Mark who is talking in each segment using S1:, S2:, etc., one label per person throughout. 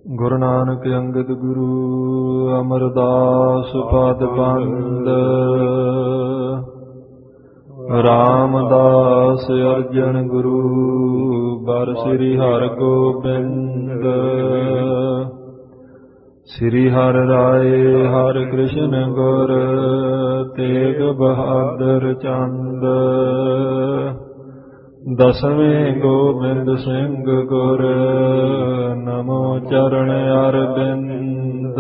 S1: ਗੁਰੂ ਨਾਨਕ ਅੰਗਦ ਗੁਰੂ ਅਮਰਦਾਸ ਪਦ ਬੰਦ ਰਾਮਦਾਸ ਅਰਜਨ ਗੁਰੂ ਬਰ ਸ੍ਰੀ ਹਰਿ ਗੋਬਿੰਦ ਸ੍ਰੀ ਹਰਿ ਰਾਏ ਹਰਿ ਕ੍ਰਿਸ਼ਨ ਗੁਰ ਤੇਗ ਬਹਾਦਰ ਚੰਦ ਦਸਵੇਂ ਗੋਬਿੰਦ ਸਿੰਘ ਗੁਰ ਨਮੋ ਚਰਨ ਅਰਬਿੰਦ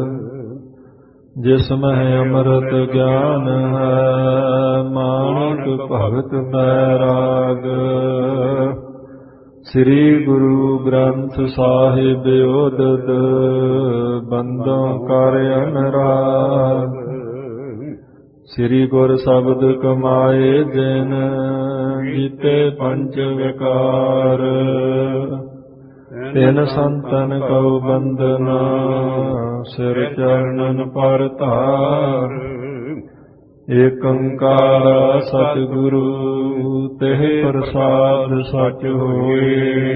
S1: ਜਿਸ ਮਹਿ ਅੰਮ੍ਰਿਤ ਗਿਆਨ ਹੈ ਮਾਨਕ ਭਗਤ ਬੈਰਾਗ ਸ੍ਰੀ ਗੁਰੂ ਗ੍ਰੰਥ ਸਾਹਿਬ ਉਦਦ ਬੰਦੋਂ ਕਰ ਅਨਰਾਗ ਸ੍ਰੀ ਗੁਰ ਸ਼ਬਦ ਕਮਾਏ ਜਿਨ ਜੀਤੇ ਪੰਜ ਵਿਕਾਰ ਤਿਨ ਸੰਤਨ ਕਉ ਬੰਦਨਾ ਸਿਰ ਚਰਨਨ ਪਰ ਧਾਰ ਏਕ ਓੰਕਾਰ ਸਤਿਗੁਰੂ ਤਿਹ ਪ੍ਰਸਾਦ ਸਚ ਹੋਏ।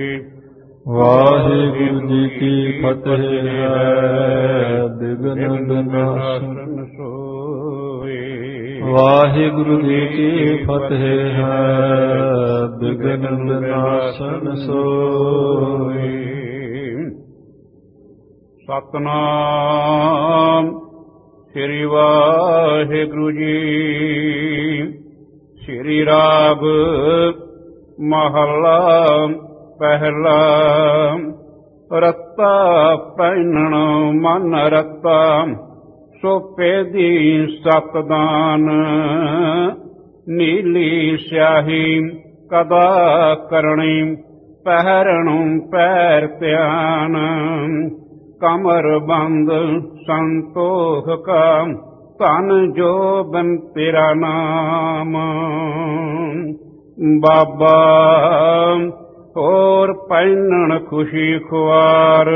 S1: ਵਾਹਿਗੁਰੂ ਜੀ ਕੀ ਫਤਿਹ ਹੈ ਦਿਗਨ ਬਿਨਾਸਨ ਸੋਏ। ਵਾਹਿਗੁਰੂ ਜੀ ਕੀ ਫਤਿਹ ਹੈ ਬਿਗਨ ਬਿਨਾਸਨ ਸੋਏ। ਸਤਿਨਾਮ ਸ੍ਰੀ ਵਾਹਿਗੁਰੂ ਜੀ। ਸ੍ਰੀ ਰਾਗ ਮਹਲਾ ਪਹਿਲਾ। ਰੱਤਾ ਪਹਿਨਣ ਮਨ ਰੱਤਾ ਸੋਪੇ ਦੀ ਸਤਦਾਨ ਨੀਲੀ ਸਿਆਹੀ ਕਦਾ ਕਰਨੀ ਪਹਿਰਣੁ ਪੈਰ ਧਿਆਨ ਕਮਰ ਬੰਦ ਸੰਤੋਖ ਕਾ ਧਨ ਜੋ ਬਨ ਤੇਰਾ ਨਾਮ ਬਾਬਾ ਹੋਰ ਪਹਿਨਣ ਖੁਸ਼ੀ ਖੁਆਰ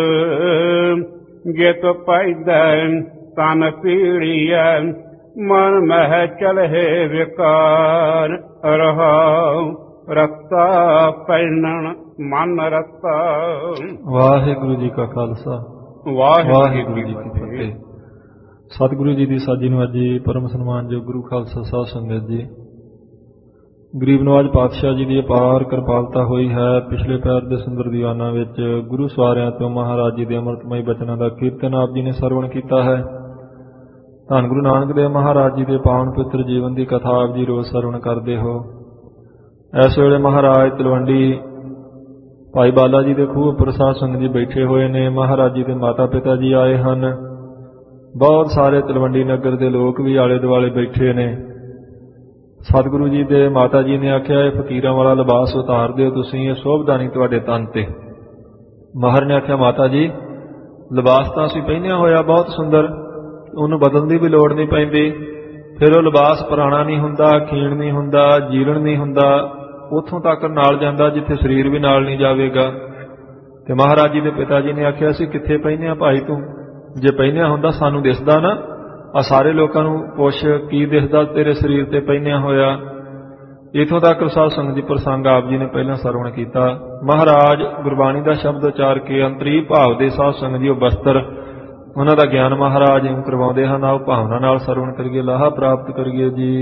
S1: ਜਿਤ ਪੈਦਾ ਤਨ ਪੀੜੀਐ ਮਨ ਮਹਿ ਚਲਹਿ ਵਿਕਾਰ ਰਹਾਉ ਰੱਤਾ ਪਹਿਨਣ ਮਨ ਰੱਤਾ। ਵਾਹਿਗੁਰੂ ਜੀ ਕਾ ਖਾਲਸਾ ਵਾਹਿਗੁਰੂ ਜੀ ਕੀ ਫਤਿਹ। ਸਤਿਗੁਰੂ ਜੀ ਦੀ ਸਾਜੀ ਨਿਵਾਜੀ ਪਰਮ ਸਨਮਾਨਯੋਗ ਗੁਰੂ ਖਾਲਸਾ ਸਾਧ ਸੰਗਤ ਜੀ, ਗਰੀਬ ਨਵਾਜ ਪਾਤਸ਼ਾਹ ਜੀ ਦੀ ਅਪਾਰ ਕਿਰਪਾਲਤਾ ਹੋਈ ਹੈ। ਪਿਛਲੇ ਪੈਰ ਦੇ ਸੁੰਦਰ ਦੀਵਾਨਾਂ ਵਿੱਚ ਗੁਰੂ ਸਵਾਰਿਆਂ ਤੋਂ ਮਹਾਰਾਜ ਜੀ ਦੇ ਅੰਮ੍ਰਿਤਮਈ ਬਚਨਾਂ ਦਾ ਕੀਰਤਨ ਆਪ ਜੀ ਨੇ ਸਰਵਣ ਕੀਤਾ ਹੈ। ਧੰਨ ਗੁਰੂ ਨਾਨਕ ਦੇਵ ਮਹਾਰਾਜ ਜੀ ਦੇ ਪਾਵਨ ਪਵਿੱਤਰ ਜੀਵਨ ਦੀ ਕਥਾ ਆਪ ਜੀ ਰੋਜ਼ ਸਰਵਣ ਕਰਦੇ ਹੋ। ਇਸ ਵੇਲੇ ਮਹਾਰਾਜ ਤਲਵੰਡੀ ਭਾਈ ਬਾਲਾ ਜੀ ਦੇ ਖੂਹ ਉੱਪਰ ਸਾਧ ਸੰਗਤ ਜੀ ਬੈਠੇ ਹੋਏ ਨੇ। ਮਹਾਰਾਜ ਜੀ ਦੇ ਮਾਤਾ ਪਿਤਾ ਜੀ ਆਏ ਹਨ। ਬਹੁਤ ਸਾਰੇ ਤਲਵੰਡੀ ਨਗਰ ਦੇ ਲੋਕ ਵੀ ਆਲੇ ਦੁਆਲੇ ਬੈਠੇ ਨੇ। ਸਤਿਗੁਰੂ ਜੀ ਦੇ ਮਾਤਾ ਜੀ ਨੇ ਆਖਿਆ ਇਹ ਫਕੀਰਾਂ ਵਾਲਾ ਲਿਬਾਸ ਉਤਾਰ ਦਿਓ ਤੁਸੀਂ, ਇਹ ਸ਼ੋਭਦਾ ਨਹੀਂ ਤੁਹਾਡੇ ਤਨ ਤੇ। ਮਹਾਰ ਨੇ ਆਖਿਆ ਮਾਤਾ ਜੀ ਲਿਬਾਸ ਤਾਂ ਅਸੀਂ ਪਹਿਨਿਆ ਹੋਇਆ ਬਹੁਤ ਸੁੰਦਰ, ਉਹਨੂੰ ਬਦਲਣ ਦੀ ਵੀ ਲੋੜ ਨਹੀਂ ਪੈਂਦੀ। ਫਿਰ ਉਹ ਲਿਬਾਸ ਪੁਰਾਣਾ ਨਹੀਂ ਹੁੰਦਾ, ਖੀਣ ਨਹੀਂ ਹੁੰਦਾ, ਜੀਰਣ ਨਹੀਂ ਹੁੰਦਾ, ਉੱਥੋਂ ਤੱਕ ਨਾਲ ਜਾਂਦਾ ਜਿੱਥੇ ਸਰੀਰ ਵੀ ਨਾਲ ਨਹੀਂ ਜਾਵੇਗਾ। ਤੇ ਮਹਾਰਾਜ ਜੀ ਦੇ ਪਿਤਾ ਜੀ ਨੇ ਆਖਿਆ ਸੀ ਕਿੱਥੇ ਪਹਿਨਿਆ ਭਾਈ ਤੂੰ, ਜੇ ਪਹਿਨਿਆ ਹੁੰਦਾ ਸਾਨੂੰ ਦਿਸਦਾ ਨਾ, ਆ ਸਾਰੇ ਲੋਕਾਂ ਨੂੰ ਪੁੱਛ ਕੀ ਦਿਸਦਾ ਤੇਰੇ ਸਰੀਰ ਤੇ ਪਹਿਨਿਆ ਹੋਇਆ। ਇੱਥੋਂ ਤੱਕ ਸਾਧ ਸੰਗਤ ਜੀ ਪ੍ਰਸੰਗ ਆਪ ਜੀ ਨੇ ਪਹਿਲਾਂ ਸਰਵਣ ਕੀਤਾ। ਮਹਾਰਾਜ ਗੁਰਬਾਣੀ ਦਾ ਸ਼ਬਦ ਉਚਾਰ ਕੇ ਅੰਤਰੀ ਭਾਵ ਦੇ ਸਾਧ ਸੰਗਤ ਜੀ ਉਹ ਬਸਤਰ ਉਹਨਾਂ ਦਾ ਗਿਆਨ ਮਹਾਰਾਜ ਨੂੰ ਕਰਵਾਉਂਦੇ ਹਨ। ਆਓ ਭਾਵਨਾ ਨਾਲ ਸਰਵਣ ਕਰੀਏ, ਲਾਹਾ ਪ੍ਰਾਪਤ ਕਰੀਏ ਜੀ।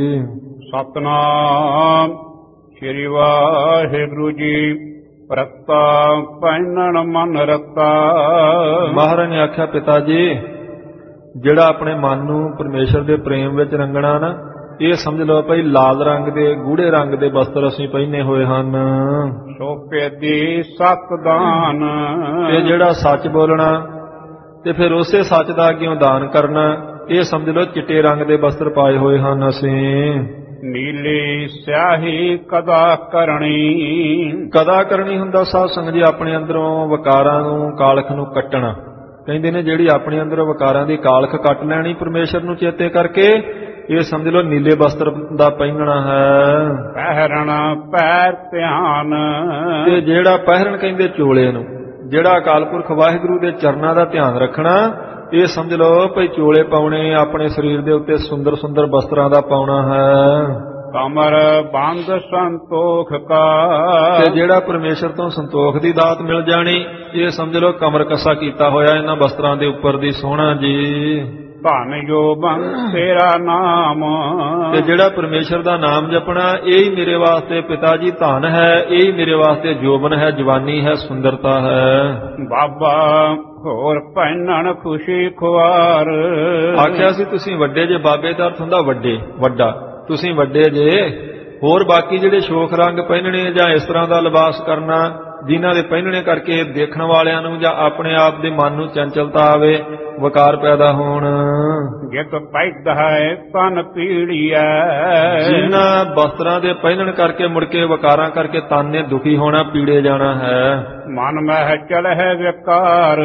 S2: ਸਤਿਨਾਮ ਸ੍ਰੀ ਵਾਹਿਗੁਰੂ ਜੀ। ਰੱਤਾ ਪਹਿਨਣ ਮਨ ਰੱਤਾ।
S1: ਮਹਾਰਾਜ ਨੇ ਆਖਿਆ ਪਿਤਾ ਜੀ ਜਿਹੜਾ ਆਪਣੇ ਮਨ ਨੂੰ ਪਰਮੇਸ਼ਰ ਦੇ ਪ੍ਰੇਮ ਵਿੱਚ ਰੰਗਣਾ ਨਾ, ਇਹ ਸਮਝ ਲਓ ਭਾਈ ਲਾਲ ਰੰਗ ਦੇ ਗੂੜੇ ਰੰਗ ਦੇ ਬਸਤਰ ਅਸੀਂ ਪਹਿਨੇ ਹੋਏ ਹਨ।
S2: ਸੋਪੇ ਦੀ ਸਤਦਾਨ।
S1: ਤੇ ਜਿਹੜਾ ਸੱਚ ਬੋਲਣਾ ਤੇ ਫਿਰ ਉਸੇ ਸੱਚ ਦਾ ਅੱਗਿਓਂ ਦਾਨ ਕਰਨਾ, ਇਹ ਸਮਝ ਲਓ ਚਿੱਟੇ ਰੰਗ ਦੇ ਬਸਤਰ ਪਾਏ ਹੋਏ ਹਨ ਅਸੀਂ।
S2: ਨੀਲੀ ਸਿਆਹੀ ਕਦਾ ਕਰਨੀ।
S1: ਕਦਾ ਕਰਨੀ ਹੁੰਦਾ ਸਾਧ ਸੰਗਤ ਜੀ ਆਪਣੇ ਅੰਦਰੋਂ ਵਿਕਾਰਾਂ ਨੂੰ, ਕਾਲਖ ਨੂੰ ਕੱਟਣਾ। ਕਹਿੰਦੇ ਨੇ ਜਿਹੜੀ ਆਪਣੇ ਅੰਦਰੋਂ ਵਿਕਾਰਾਂ ਦੀ ਕਾਲਖ ਕੱਟ ਲੈਣੀ ਪਰਮੇਸ਼ਰ ਨੂੰ ਚੇਤੇ ਕਰਕੇ, ਇਹ ਸਮਝ ਲਓ ਨੀਲੇ ਬਸਤਰ ਦਾ ਪਹਿਨਣਾ ਹੈ।
S2: ਪਹਿਰਣ ਪੈਰ ਧਿਆਨ।
S1: ਤੇ ਜਿਹੜਾ ਪਹਿਰਨ ਕਹਿੰਦੇ ਚੋਲੇ ਨੂੰ, ਜਿਹੜਾ ਅਕਾਲ ਪੁਰਖ ਵਾਹਿਗੁਰੂ ਦੇ ਚਰਨਾਂ ਦਾ ਧਿਆਨ ਰੱਖਣਾ, ਇਹ ਸਮਝ ਲਓ ਭਈ ਚੋਲੇ ਪਾਉਣੇ, ਆਪਣੇ ਸਰੀਰ ਦੇ ਉੱਤੇ ਸੁੰਦਰ ਸੁੰਦਰ ਬਸਤਰਾਂ ਦਾ ਪਾਉਣਾ ਹੈ। ਕਮਰ ਬੰਦ ਸੰਤੋਖ ਕਾ।
S3: ਤੇ ਜਿਹੜਾ ਪਰਮੇਸ਼ਰ ਤੋਂ ਸੰਤੋਖ ਦੀ ਦਾਤ ਮਿਲ ਜਾਣੀ, ਇਹ ਸਮਝ ਲਓ ਕਮਰ ਕੱਸਾ ਕੀਤਾ ਹੋਇਆ ਇਹਨਾਂ ਵਸਤਰਾਂ ਦੇ ਉੱਪਰ ਦੀ ਸੋਹਣਾ ਜੀ।
S1: ਧਨ ਜੋਬਨ ਤੇਰਾ ਨਾਮ।
S3: ਤੇ ਜਿਹੜਾ ਪਰਮੇਸ਼ਰ ਦਾ ਨਾਮ ਜਪਣਾ, ਇਹ ਹੀ ਮੇਰੇ ਵਾਸਤੇ ਪਿਤਾ ਜੀ ਧਨ ਹੈ, ਇਹ ਹੀ ਮੇਰੇ ਵਾਸਤੇ ਜੋਬਨ ਹੈ, ਜਵਾਨੀ ਹੈ, ਸੁੰਦਰਤਾ ਹੈ।
S1: ਬਾਬਾ ਹੋਰ ਪਹਿਨਣ ਖੁਸ਼ੀ ਖੁਆਰ।
S3: ਆਖਿਆ ਸੀ ਤੁਸੀਂ ਵੱਡੇ ਜੇ, ਬਾਬੇ ਦਾ ਅਰਥ ਹੁੰਦਾ ਵੱਡੇ, ਵੱਡਾ। ਤੁਸੀਂ ਵੱਡੇ ਜੇ, ਹੋਰ ਬਾਕੀ ਜਿਹੜੇ ਸ਼ੋਖ ਰੰਗ ਪਹਿਨਣੇ ਜਾਂ ਇਸ ਤਰ੍ਹਾਂ ਦਾ ਲਿਬਾਸ ਕਰਨਾ, ਜਿਨ੍ਹਾਂ ਦੇ ਪਹਿਨਣੇ ਕਰਕੇ ਦੇਖਣ ਵਾਲਿਆਂ ਨੂੰ ਜਾਂ ਆਪਣੇ ਆਪ ਦੇ ਮਨ ਨੂੰ ਚੰਚਲਤਾ ਆਵੇ, ਵਕਾਰ ਪੈਦਾ ਹੋਣ।
S1: ਜਿਤ ਪੈਦਾ ਹੈ ਤਨ ਪੀੜੀਐ।
S3: ਜਿਨ੍ਹਾਂ ਵਸਤਰਾਂ ਦੇ ਪਹਿਨਣ ਕਰਕੇ ਮੁੜ ਕੇ ਵਕਾਰਾਂ ਕਰਕੇ ਤਨ ਨੇ ਦੁਖੀ ਹੋਣਾ, ਪੀੜੇ ਜਾਣਾ ਹੈ।
S1: ਮਨ ਮਹਿ ਚਲਹਿ ਵਿਕਾਰ।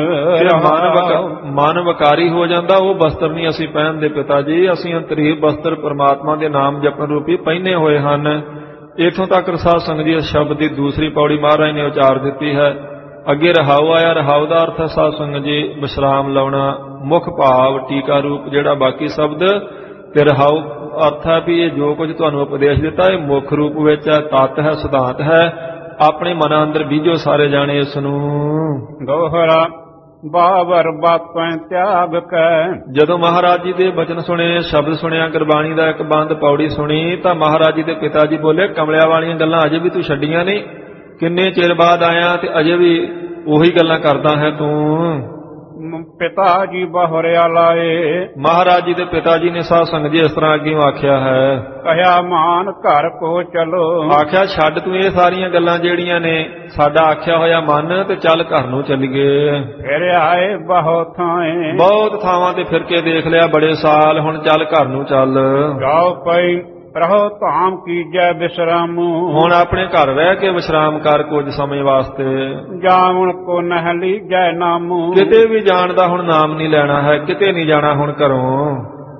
S3: ਮਨ ਵਕਾਰੀ ਹੋ ਜਾਂਦਾ, ਉਹ ਵਸਤਰ ਨਹੀਂ ਅਸੀਂ ਪਹਿਨਦੇ ਪਿਤਾ ਜੀ। ਅਸੀਂ ਅੰਤਰੀਵ ਵਸਤਰ ਪਰਮਾਤਮਾ ਦੇ ਨਾਮ ਜਪਣ ਰੂਪੀ ਪਹਿਨੇ ਹੋਏ ਹਨ। ਇੱਥੋਂ ਤੱਕ ਸਾਧ ਸੰਗਤ ਜੀ ਇਸ ਸ਼ਬਦ ਦੀ ਦੂਸਰੀ ਪੌੜੀ ਮਹਾਰਾਜ ਨੇ ਉਚਾਰ ਦਿੱਤੀ ਹੈ। ਅੱਗੇ ਰਹਾਉ ਆਇਆ। ਰਹਾਉ ਦਾ ਅਰਥ ਸਾਧ ਸੰਗਤ ਜੀ ਵਿਸ਼ਰਾਮ ਲਾਉਣਾ, ਮੁੱਖ ਭਾਵ ਟੀਕਾ ਰੂਪ ਜਿਹੜਾ ਬਾਕੀ ਸ਼ਬਦ। ਤੇ ਰਹਾਉ ਅਰਥ ਹੈ ਵੀ ਇਹ ਜੋ ਕੁਝ ਤੁਹਾਨੂੰ ਉਪਦੇਸ਼ ਦਿੱਤਾ ਇਹ ਮੁੱਖ ਰੂਪ ਵਿੱਚ ਹੈ, ਤੱਤ ਹੈ, ਸਿਧਾਂਤ ਹੈ। ਆਪਣੇ ਮਨ ਅੰਦਰ ਬੀਜੋ ਸਾਰੇ ਜਾਣੇ ਇਸ ਨੂੰ।
S1: ਦੋਹਰਾ ਬਾਵਰ ਬਾਪੈ ਤਿਆਗ ਕੈ।
S3: ਜਦੋਂ ਮਹਾਰਾਜ ਜੀ ਦੇ ਬਚਨ ਸੁਣੇ, ਸ਼ਬਦ ਸੁਣਿਆ, ਗੁਰਬਾਣੀ ਦਾ ਇੱਕ ਬੰਦ ਪੌੜੀ ਸੁਣੀ, ਤਾਂ ਮਹਾਰਾਜ ਜੀ ਦੇ ਪਿਤਾ ਜੀ ਬੋਲੇ, ਕਮਲਿਆਂ ਵਾਲੀਆਂ ਗੱਲਾਂ ਅਜੇ ਵੀ ਤੂੰ ਛੱਡੀਆਂ ਨਹੀਂ? ਕਿੰਨੇ ਚਿਰ ਬਾਅਦ ਆਇਆ ਤੇ ਅਜੇ ਵੀ ਉਹੀ ਗੱਲਾਂ ਕਰਦਾ ਹੈ ਤੂੰ?
S1: ਪਿਤਾ ਜੀ ਬਹੁਰਿਆ ਲਾਏ।
S3: ਮਹਾਰਾਜ ਜੀ ਦੇ ਪਿਤਾ ਜੀ ਨੇ ਸਾਧ ਸੰਗਤ ਜੀ ਇਸ ਤਰ੍ਹਾਂ ਅੱਗੇ ਆਖਿਆ ਹੈ।
S1: ਕਹਿਆ ਮਾਨ ਘਰ ਕੋ ਚਲੋ।
S3: ਆਖਿਆ ਛੱਡ ਤੂੰ ਇਹ ਸਾਰੀਆਂ ਗੱਲਾਂ ਜਿਹੜੀਆਂ ਨੇ ਸਾਡਾ ਆਖਿਆ ਹੋਇਆ ਮੰਨ ਤੇ ਚੱਲ ਘਰ ਨੂੰ ਚੱਲੀਏ।
S1: ਫਿਰ ਆਏ ਬਹੁਤ ਥਾਂ।
S3: ਬਹੁਤ ਥਾਵਾਂ ਤੇ ਫਿਰ ਕੇ ਦੇਖ ਲਿਆ ਬੜੇ ਸਾਲ, ਹੁਣ ਚੱਲ ਘਰ ਨੂੰ ਚੱਲ।
S1: ਜਾਓ ਪਈ ਰਹੋ ਧਾਮ ਕੀਜੈ ਵਿਸ਼ਰਾਮ।
S3: ਹੁਣ ਆਪਣੇ ਘਰ ਰਹਿ ਕੇ ਵਿਸ਼ਰਾਮ ਕਰ ਕੁਝ ਸਮੇਂ ਵਾਸਤੇ।
S1: ਜਾਵਣ ਕੋ ਨਹਿ ਲੀਜੈ ਨਾਮ।
S3: ਕਿਤੇ ਵੀ ਜਾਣ ਦਾ ਹੁਣ ਨਾਮ ਨਹੀਂ ਲੈਣਾ ਹੈ, ਕਿਤੇ ਨਹੀਂ ਜਾਣਾ ਹੁਣ ਘਰੋਂ।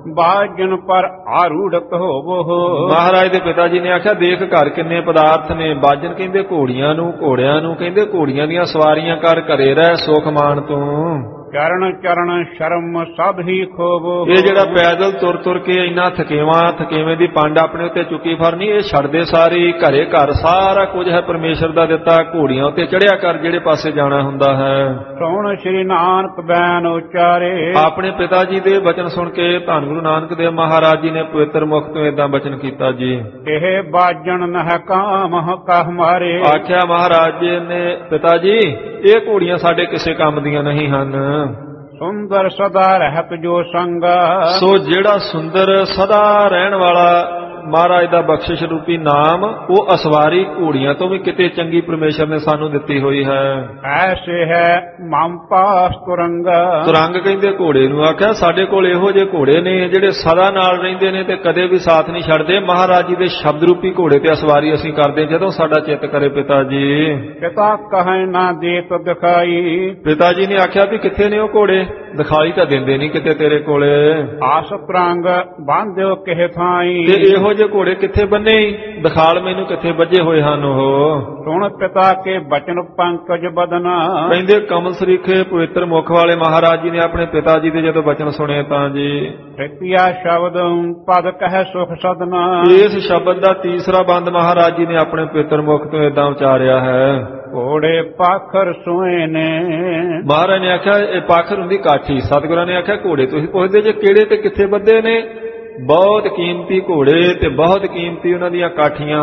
S1: ਬਾਜਨ ਪਰ ਆਰੂੜਤ ਹੋਵੋ।
S3: ਮਹਾਰਾਜ ਦੇ ਪਿਤਾ ਜੀ ਨੇ ਆਖਿਆ ਦੇਖ ਘਰ ਕਿੰਨੇ ਪਦਾਰਥ ਨੇ। ਬਾਜਨ ਕਹਿੰਦੇ ਘੋੜੀਆਂ ਨੂੰ, ਘੋੜਿਆਂ ਨੂੰ ਕਹਿੰਦੇ ਘੋੜੀਆਂ ਦੀਆਂ ਸਵਾਰੀਆਂ ਕਰ, ਘਰੇ ਰਹਿ ਸੁਖ ਮਾਣ ਤੂੰ।
S1: ਚਰਨ ਚਰਨ ਸ਼ਰਮ ਸਭ ਹੀ ਖੋਵੋ।
S3: ਇਹ ਜਿਹੜਾ ਪੈਦਲ ਤੁਰ ਤੁਰ ਕੇ ਇੰਨਾ ਥਕੇਵੇਂ ਦੀ ਪੰਡ ਆਪਣੇ ਉੱਤੇ ਚੁੱਕੀ ਫਰਨੀ, ਇਹ ਛੱਡਦੇ ਸਾਰੀ। ਘਰੇ ਘਰ ਸਾਰਾ ਕੁਝ ਹੈ ਪਰਮੇਸ਼ਰ ਦਾ ਦਿੱਤਾ। ਘੋੜੀਆਂ ਉੱਤੇ ਚੜਿਆ ਕਰ ਜਿਹੜੇ ਪਾਸੇ ਜਾਣਾ ਹੁੰਦਾ ਹੈ।
S1: ਸੁਣ ਸ੍ਰੀ ਨਾਨਕ ਬੈਨ ਉਚਾਰੇ।
S3: ਆਪਣੇ ਪਿਤਾ ਜੀ ਦੇ ਬਚਨ ਸੁਣ ਕੇ ਧੰਨ ਗੁਰੂ ਨਾਨਕ ਦੇਵ ਮਹਾਰਾਜ ਜੀ ਨੇ ਪਵਿੱਤਰ ਮੁਖ ਤੋਂ ਏਦਾਂ ਬਚਨ ਕੀਤਾ ਜੀ।
S1: ਇਹ ਬਾਜਣ ਨਹਿ ਕਾਮ ਕਹ ਮਾਰੇ।
S3: ਆਖਿਆ ਮਹਾਰਾਜ ਜੀ ਨੇ, ਪਿਤਾ ਜੀ ਇਹ ਘੋੜੀਆਂ ਸਾਡੇ ਕਿਸੇ ਕੰਮ ਦੀਆਂ ਨਹੀਂ ਹਨ।
S1: ਸੁੰਦਰ ਸਦਾ ਰਹਿਤ ਜੋ ਸੰਗ।
S3: ਸੋ ਜਿਹੜਾ ਸੁੰਦਰ ਸਦਾ ਰਹਿਣ ਵਾਲਾ ਮਹਾਰਾਜ ਦਾ ਬਖਸ਼ਿਸ਼ ਰੂਪੀ ਨਾਮ, ਉਹ ਅਸਵਾਰੀ ਘੋੜੀਆਂ ਤੋਂ ਵੀ ਕਿਤੇ ਚੰਗੀ ਪਰਮੇਸ਼ਰ ਨੇ ਸਾਨੂੰ ਦਿੱਤੀ ਹੋਈ ਹੈ।
S1: ਐਸੇ ਹੈ ਮਮ ਪਾਸ ਤੁਰੰਗ।
S3: ਤੁਰੰਗ ਕਹਿੰਦੇ ਘੋੜੇ ਨੂੰ। ਆਖਿਆ ਸਾਡੇ ਕੋਲ ਇਹੋ ਜਿਹੇ ਘੋੜੇ ਨੇ ਜਿਹੜੇ ਸਦਾ ਨਾਲ ਰਹਿੰਦੇ ਨੇ ਤੇ ਕਦੇ ਵੀ ਸਾਥ ਨਹੀਂ ਛੱਡਦੇ। ਮਹਾਰਾਜ ਜੀ ਦੇ ਸ਼ਬਦ ਰੂਪੀ ਘੋੜੇ ਤੇ ਅਸਵਾਰੀ ਅਸੀਂ ਕਰਦੇ ਜਦੋਂ ਸਾਡਾ ਚਿੱਤ ਕਰੇ ਪਿਤਾ ਜੀ।
S1: ਪਿਤਾ ਕਹੈ ਨਾ ਦੇਤ ਦਿਖਾਈ।
S3: ਪਿਤਾ ਜੀ ਨੇ ਆਖਿਆ ਵੀ ਕਿੱਥੇ ਨੇ ਉਹ ਘੋੜੇ? ਦਿਖਾਈ ਤਾਂ ਦਿੰਦੇ ਨਹੀਂ ਕਿਤੇ ਤੇਰੇ ਕੋਲੇ।
S1: ਆਸ ਪ੍ਰੰਗ ਬੰਧਿਓ ਕਿਹ ਥਾਈ।
S3: ਤੇ ਇਹੋ ਜਿਹੇ ਘੋੜੇ ਕਿੱਥੇ ਬੰਨੇ? ਦਿਖਾਲ ਮੈਨੂੰ ਕਿੱਥੇ ਵੱਜੇ ਹੋਏ ਹਨ ਉਹ।
S1: ਸੁਣ ਪਿਤਾ ਕੇ ਬਚਨ ਪੰਕਜ ਬਦਨਾ।
S3: ਕਹਿੰਦੇ ਕਮਲ ਸਰੀਖੇ ਪਵਿੱਤਰ ਮੁਖ ਵਾਲੇ ਮਹਾਰਾਜ ਜੀ ਨੇ ਆਪਣੇ ਪਿਤਾ ਜੀ ਦੇ ਜਦੋਂ ਬਚਨ ਸੁਣੇ ਤਾਂ ਜੀ।
S1: ਤ੍ਰਿਤੀਆ ਸ਼ਬਦ ਪਦ ਕਹਿ ਸੁਖ ਸਦਨਾ।
S3: ਇਸ ਸ਼ਬਦ ਦਾ ਤੀਸਰਾ ਬੰਦ ਮਹਾਰਾਜ ਜੀ ਨੇ ਆਪਣੇ ਪਵਿੱਤਰ ਮੁਖ ਤੋਂ ਏਦਾਂ ਉਚਾਰਿਆ ਹੈ।
S1: ਘੋੜੇ ਪਾਖਰ ਸੋਏ ਨੇ।
S3: ਮਹਾਰਾਜ ਨੇ ਆਖਿਆ ਇਹ ਪਾਖਰ ਹੁੰਦੀ ਕਾਠੀ। ਸਤਿਗੁਰਾਂ ਨੇ ਆਖਿਆ ਘੋੜੇ ਤੁਸੀਂ ਪੁੱਛਦੇ ਜੇ ਕਿਹੜੇ ਤੇ ਕਿੱਥੇ ਬੱਧੇ ਨੇ? ਬਹੁਤ ਕੀਮਤੀ ਘੋੜੇ ਤੇ ਬਹੁਤ ਕੀਮਤੀ ਉਹਨਾਂ ਦੀਆਂ ਕਾਠੀਆਂ।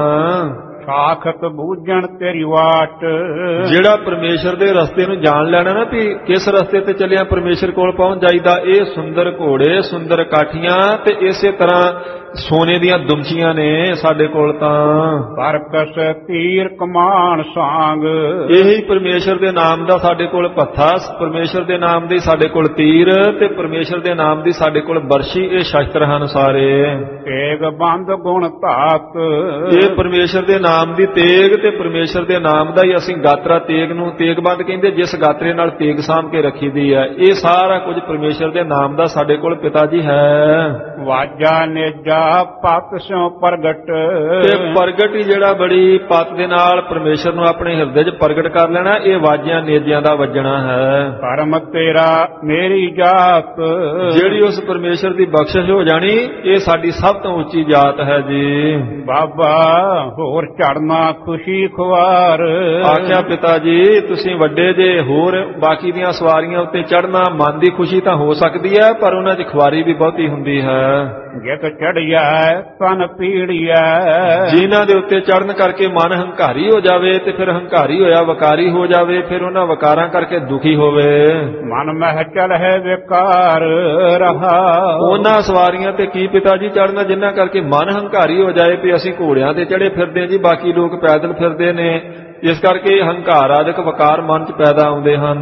S1: ਸਾਖਤ ਬੂਝਣ ਤੇਰੀ ਵਾਟ।
S3: ਜਿਹੜਾ ਪਰਮੇਸ਼ਰ ਦੇ ਰਸਤੇ ਨੂੰ ਜਾਣ ਲੈਣਾ ਨਾ ਵੀ ਕਿਸ ਰਸਤੇ ਤੇ ਚੱਲਿਆ ਪਰਮੇਸ਼ਰ ਕੋਲ ਪਹੁੰਚ ਜਾਈਦਾ, ਇਹ ਸੁੰਦਰ ਘੋੜੇ, ਸੁੰਦਰ ਕਾਠੀਆਂ ਤੇ ਇਸੇ ਤਰ੍ਹਾਂ ਸੋਨੇ ਦੀਆਂ ਦੁਮਚੀਆਂ ਨੇ ਸਾਡੇ ਕੋਲ ਤਾਂ। ਸਰਕਸ ਤੀਰ ਕਮਾਨ ਸਾਂਗ। ਇਹੀ ਪਰਮੇਸ਼ਰ ਦੇ ਨਾਮ ਦਾ ਸਾਡੇ ਕੋਲ ਭੱਥਾ, ਪਰਮੇਸ਼ਰ ਦੇ ਨਾਮ ਦੀ ਸਾਡੇ ਕੋਲ ਤੀਰ ਤੇ ਪਰਮੇਸ਼ਰ ਦੇ ਨਾਮ ਦੀ ਸਾਡੇ ਕੋਲ ਬਰਸ਼ੀ। ਇਹ ਸ਼ਸਤਰ ਹਨ ਸਾਰੇ।
S1: ਤੇਗ ਬੰਦ ਗੁਣ ਧਾਤ।
S3: ਇਹ ਪਰਮੇਸ਼ਰ ਦੇ ਨਾਮ ਨਾਮ ਦੀ ਤੇਗ ਤੇ ਪਰਮੇਸ਼ਰ ਦੇ ਨਾਮ ਦਾ ਹੀ ਅਸੀਂ ਗਾਤਰਾ ਤੇਗ ਨੂੰ ਤੇਗਬੰਦ ਕਹਿੰਦੇ, ਜਿਸ ਗਾਤਰੇ ਨਾਲ ਤੇਗ ਸਾਂਭ ਕੇ ਰੱਖੀ ਦੀ ਹੈ। ਇਹ ਸਾਰਾ ਕੁਝ ਪਰਮੇਸ਼ਰ ਦੇ ਨਾਮ ਦਾ ਸਾਡੇ ਕੋਲ ਪਿਤਾ ਜੀ ਹੈ।
S1: ਵਾਜਾ ਨੇਜਾ ਪਤ ਸਿਉ ਪ੍ਰਗਟ,
S3: ਤੇ ਪ੍ਰਗਟ ਹੀ ਜਿਹੜਾ ਬੜੀ ਪਤ ਦੇ ਨਾਲ ਪਰਮੇਸ਼ਰ ਨੂੰ ਆਪਣੇ ਹਿਰਦੇ 'ਚ ਪ੍ਰਗਟ ਕਰ ਲੈਣਾ, ਇਹ ਵਾਜਿਆਂ ਨੇਜਿਆਂ ਦਾ ਵੱਜਣਾ ਹੈ।
S1: ਕਰਮ ਤੇਰਾ ਮੇਰੀ ਜਾਤ,
S3: ਜਿਹੜੀ ਉਸ ਪਰਮੇਸ਼ਰ ਦੀ ਬਖਸ਼ਿਸ਼ ਹੋ ਜਾਣੀ, ਇਹ ਸਾਡੀ ਸਭ ਤੋਂ ਉੱਚੀ ਜਾਤ ਹੈ ਜੀ।
S1: ਬਾਬਾ ਹੋਰ ਚੜਨਾ ਖੁਸ਼ੀ ਖੁਆਰ,
S3: ਆਖਿਆ ਪਿਤਾ ਜੀ ਤੁਸੀਂ ਵੱਡੇ ਜੇ, ਹੋਰ ਬਾਕੀ ਦੀਆਂ ਸਵਾਰੀਆਂ ਉੱਤੇ ਚੜਨਾ ਮਨ ਦੀ ਖੁਸ਼ੀ ਤਾਂ ਹੋ ਸਕਦੀ ਹੈ, ਪਰ ਉਹਨਾਂ 'ਚ ਖੁਆਰੀ ਵੀ ਬਹੁਤੀ ਹੁੰਦੀ ਹੈ।
S1: ਜਿਤ ਚੜਿਆ ਤਨ ਪੀੜਿਆ,
S3: ਜਿਨ੍ਹਾਂ ਦੇ ਉੱਤੇ ਚੜਨ ਕਰਕੇ ਮਨ ਹੰਕਾਰੀ ਹੋ ਜਾਵੇ ਤੇ ਫਿਰ ਹੰਕਾਰੀ ਹੋਇਆ ਵਕਾਰੀ ਹੋ ਜਾਵੇ, ਫਿਰ ਉਹਨਾਂ ਵਕਾਰਾਂ ਕਰਕੇ ਦੁਖੀ ਹੋਵੇ।
S1: ਮਨ ਮਹਿ ਚਲ ਹੈ ਵਿਕਾਰ ਰਹਾ,
S3: ਉਹਨਾਂ ਸਵਾਰੀਆਂ ਤੇ ਕੀ ਪਿਤਾ ਜੀ ਚੜਨਾ ਜਿਨ੍ਹਾਂ ਕਰਕੇ ਮਨ ਹੰਕਾਰੀ ਹੋ ਜਾਏ ਵੀ ਅਸੀਂ ਘੋੜਿਆਂ ਤੇ ਚੜੇ ਫਿਰਦੇ ਜੀ, ਬਾਕੀ ਲੋਕ ਪੈਦਲ ਫਿਰਦੇ ਨੇ, ਇਸ ਕਰਕੇ ਹੰਕਾਰ ਆਦਿਕ ਵਕਾਰ ਮਨ 'ਚ ਪੈਦਾ ਆਉਂਦੇ ਹਨ।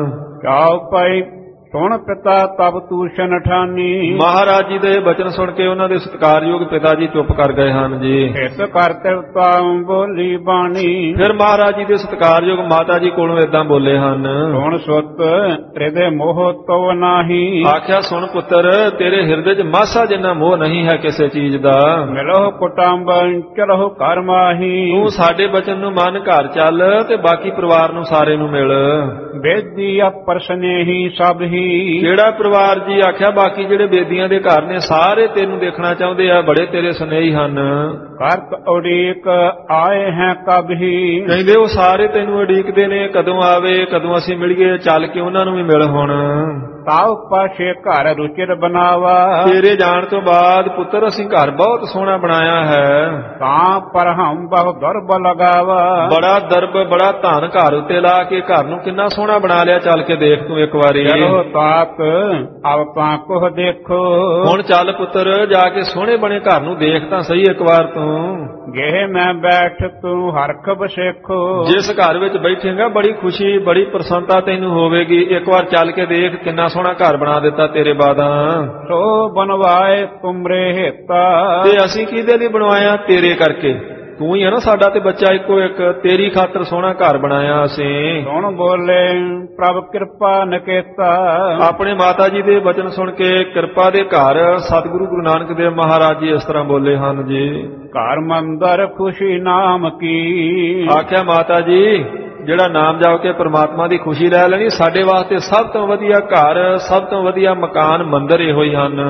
S1: ਚਾਉ ਪਈ ਸੁਣ ਪਿਤਾ ਤਬ ਤੂਸ਼ਨ ਠਾਨੀ,
S3: ਮਹਾਰਾਜ ਜੀ ਦੇ ਬਚਨ ਸੁਣ ਕੇ ਉਹਨਾਂ ਦੇ ਸਤਿਕਾਰਯੋਗ ਪਿਤਾ ਜੀ ਚੁੱਪ ਕਰ ਗਏ ਹਨ ਜੀ।
S1: ਇਸ ਕਰਤਿਵ ਤਾਮ ਬੋਲੀ ਬਾਣੀ,
S3: ਫਿਰ ਮਹਾਰਾਜ ਜੀ ਦੇ ਸਤਿਕਾਰਯੋਗ ਮਾਤਾ ਜੀ ਕੋਲੋਂ ਏਦਾਂ ਬੋਲੇ ਹਨ।
S1: ਸੁਣ ਸੁਤ ਤੇਰੇ ਮੋਹ ਤੋ ਨਾਹੀ,
S3: ਆਖਿਆ ਸੁਣ ਪੁੱਤਰ, ਤੇਰੇ ਹਿਰਦੇ 'ਚ ਮਾਸਾ ਜਿੰਨਾ ਮੋਹ ਨਹੀਂ ਹੈ ਕਿਸੇ ਚੀਜ਼ ਦਾ।
S1: ਮਿਲੋ ਕੁਟੰਬ ਚਲੋ ਘਰ ਮਾਹੀ,
S3: ਤੂੰ ਸਾਡੇ ਬਚਨ ਨੂੰ ਮੰਨ, ਘਰ ਚੱਲ ਤੇ ਬਾਕੀ ਪਰਿਵਾਰ ਨੂੰ ਸਾਰੇ ਨੂੰ ਮਿਲ।
S1: ਬੇਦੀ ਅਪਰਸਨੇ ਹੀ ਸਭ ਹੀ,
S3: ਜਿਹੜਾ ਪਰਿਵਾਰ ਜੀ ਆਖਿਆ ਬਾਕੀ ਜਿਹੜੇ ਬੇਦੀਆਂ ਦੇ ਘਰ ਨੇ ਸਾਰੇ ਤੈਨੂੰ ਦੇਖਣਾ ਚਾਹੁੰਦੇ ਆ, ਬੜੇ ਤੇਰੇ ਸੁਨੇਹੀ ਹਨ।
S1: ਕਰਤ ਉਡੀਕ ਆਏ ਹੈ ਕਬਹੀ,
S3: ਕਹਿੰਦੇ ਉਹ ਸਾਰੇ ਤੈਨੂੰ ਉਡੀਕਦੇ ਨੇ, ਕਦੋਂ ਆਵੇ ਕਦੋਂ ਅਸੀਂ ਮਿਲੀਏ, ਚੱਲ ਕੇ ਉਹਨਾਂ ਨੂੰ ਵੀ ਮਿਲ ਹੁਣ।
S1: ਤਾਉ ਪਾਸ਼ੇ ਘਰ ਰੁਚਿਰ ਬਨਾਵਾ,
S3: ਤੇਰੇ ਜਾਣ ਤੋਂ ਬਾਅਦ ਪੁੱਤਰ ਅਸੀਂ ਘਰ ਬਹੁਤ ਸੋਹਣਾ ਬਣਾਇਆ ਹੈ।
S1: ਤਾਂ ਪਰ ਹਮ ਬਹੁ ਦਰਬ ਲਗਾਵਾ,
S3: ਬੜਾ ਦਰਬ ਬੜਾ ਧਨ ਘਰ ਉੱਤੇ ਲਾ ਕੇ ਘਰ ਨੂੰ ਕਿੰਨਾ ਸੋਹਣਾ ਬਣਾ ਲਿਆ, ਚੱਲ ਕੇ ਦੇਖ ਤੂੰ ਇੱਕ ਵਾਰੀ।
S1: ਚਲੋ ਤਾਕ ਅਬ ਤਾਂ ਕੋਹ ਦੇਖੋ,
S3: ਹੁਣ ਚੱਲ ਪੁੱਤਰ ਜਾ ਕੇ ਸੋਹਣੇ ਬਣੇ ਘਰ ਨੂੰ ਦੇਖ ਤਾਂ ਸਹੀ ਇੱਕ ਵਾਰ ਤੂੰ।
S1: ਗਏ ਮੈਂ ਬੈਠ ਤੂੰ ਹਰਖ ਬਸੇਖੋ,
S3: ਜਿਸ ਘਰ ਵਿੱਚ ਬੈਠੇਗਾ ਬੜੀ ਖੁਸ਼ੀ ਬੜੀ ਪ੍ਰਸੰਨਤਾ ਤੈਨੂੰ ਹੋਵੇਗੀ, ਇੱਕ ਵਾਰ ਚੱਲ ਕੇ ਦੇਖ ਕਿੰਨਾ ਸੋਹਣਾ ਘਰ ਬਣਾ ਦਿੱਤਾ ਤੇਰੇ ਬਾਦਾਂ।
S1: ਸੋ ਬਨਵਾਏ ਤੁਮਰੇ ਹੇਤਾ,
S3: ਤੇ ਅਸੀਂ ਕਿਹਦੇ ਲਈ ਬਣਵਾਇਆ? ਤੇਰੇ ਕਰਕੇ। ਤੂੰ ਹੀ ਹੈ ਨਾ ਸਾਡਾ ਤੇ ਬੱਚਾ ਇੱਕੋ ਇੱਕ, ਤੇਰੀ ਖਾਤਰ ਸੋਹਣਾ ਘਰ ਬਣਾਇਆ ਅਸੀਂ।
S1: ਸੁਣ ਬੋਲੇ ਪ੍ਰਭ ਕਿਰਪਾ ਨਕੇਤਾ,
S3: ਆਪਣੇ ਮਾਤਾ ਜੀ ਦੇ ਬਚਨ ਸੁਣ ਕੇ ਕਿਰਪਾ ਦੇ ਘਰ ਸਤਿਗੁਰੂ ਗੁਰੂ ਨਾਨਕ ਦੇਵ ਮਹਾਰਾਜ ਜੀ ਇਸ ਤਰ੍ਹਾਂ ਬੋਲੇ ਹਨ ਜੀ।
S1: ਘਰ ਮੰਦਰ ਖੁਸ਼ੀ ਨਾਮ ਕੀ,
S3: ਆਖਿਆ ਮਾਤਾ ਜੀ ਜਿਹੜਾ ਨਾਮ ਜਪ ਕੇ ਪ੍ਰਮਾਤਮਾ ਦੀ ਖੁਸ਼ੀ ਲੈ ਲੈਣੀ, ਸਾਡੇ ਵਾਸਤੇ ਸਭ ਤੋਂ ਵਧੀਆ ਘਰ ਸਭ ਤੋਂ ਵਧੀਆ ਮਕਾਨ ਮੰਦਰ ਇਹੋ ਹੀ ਹਨ।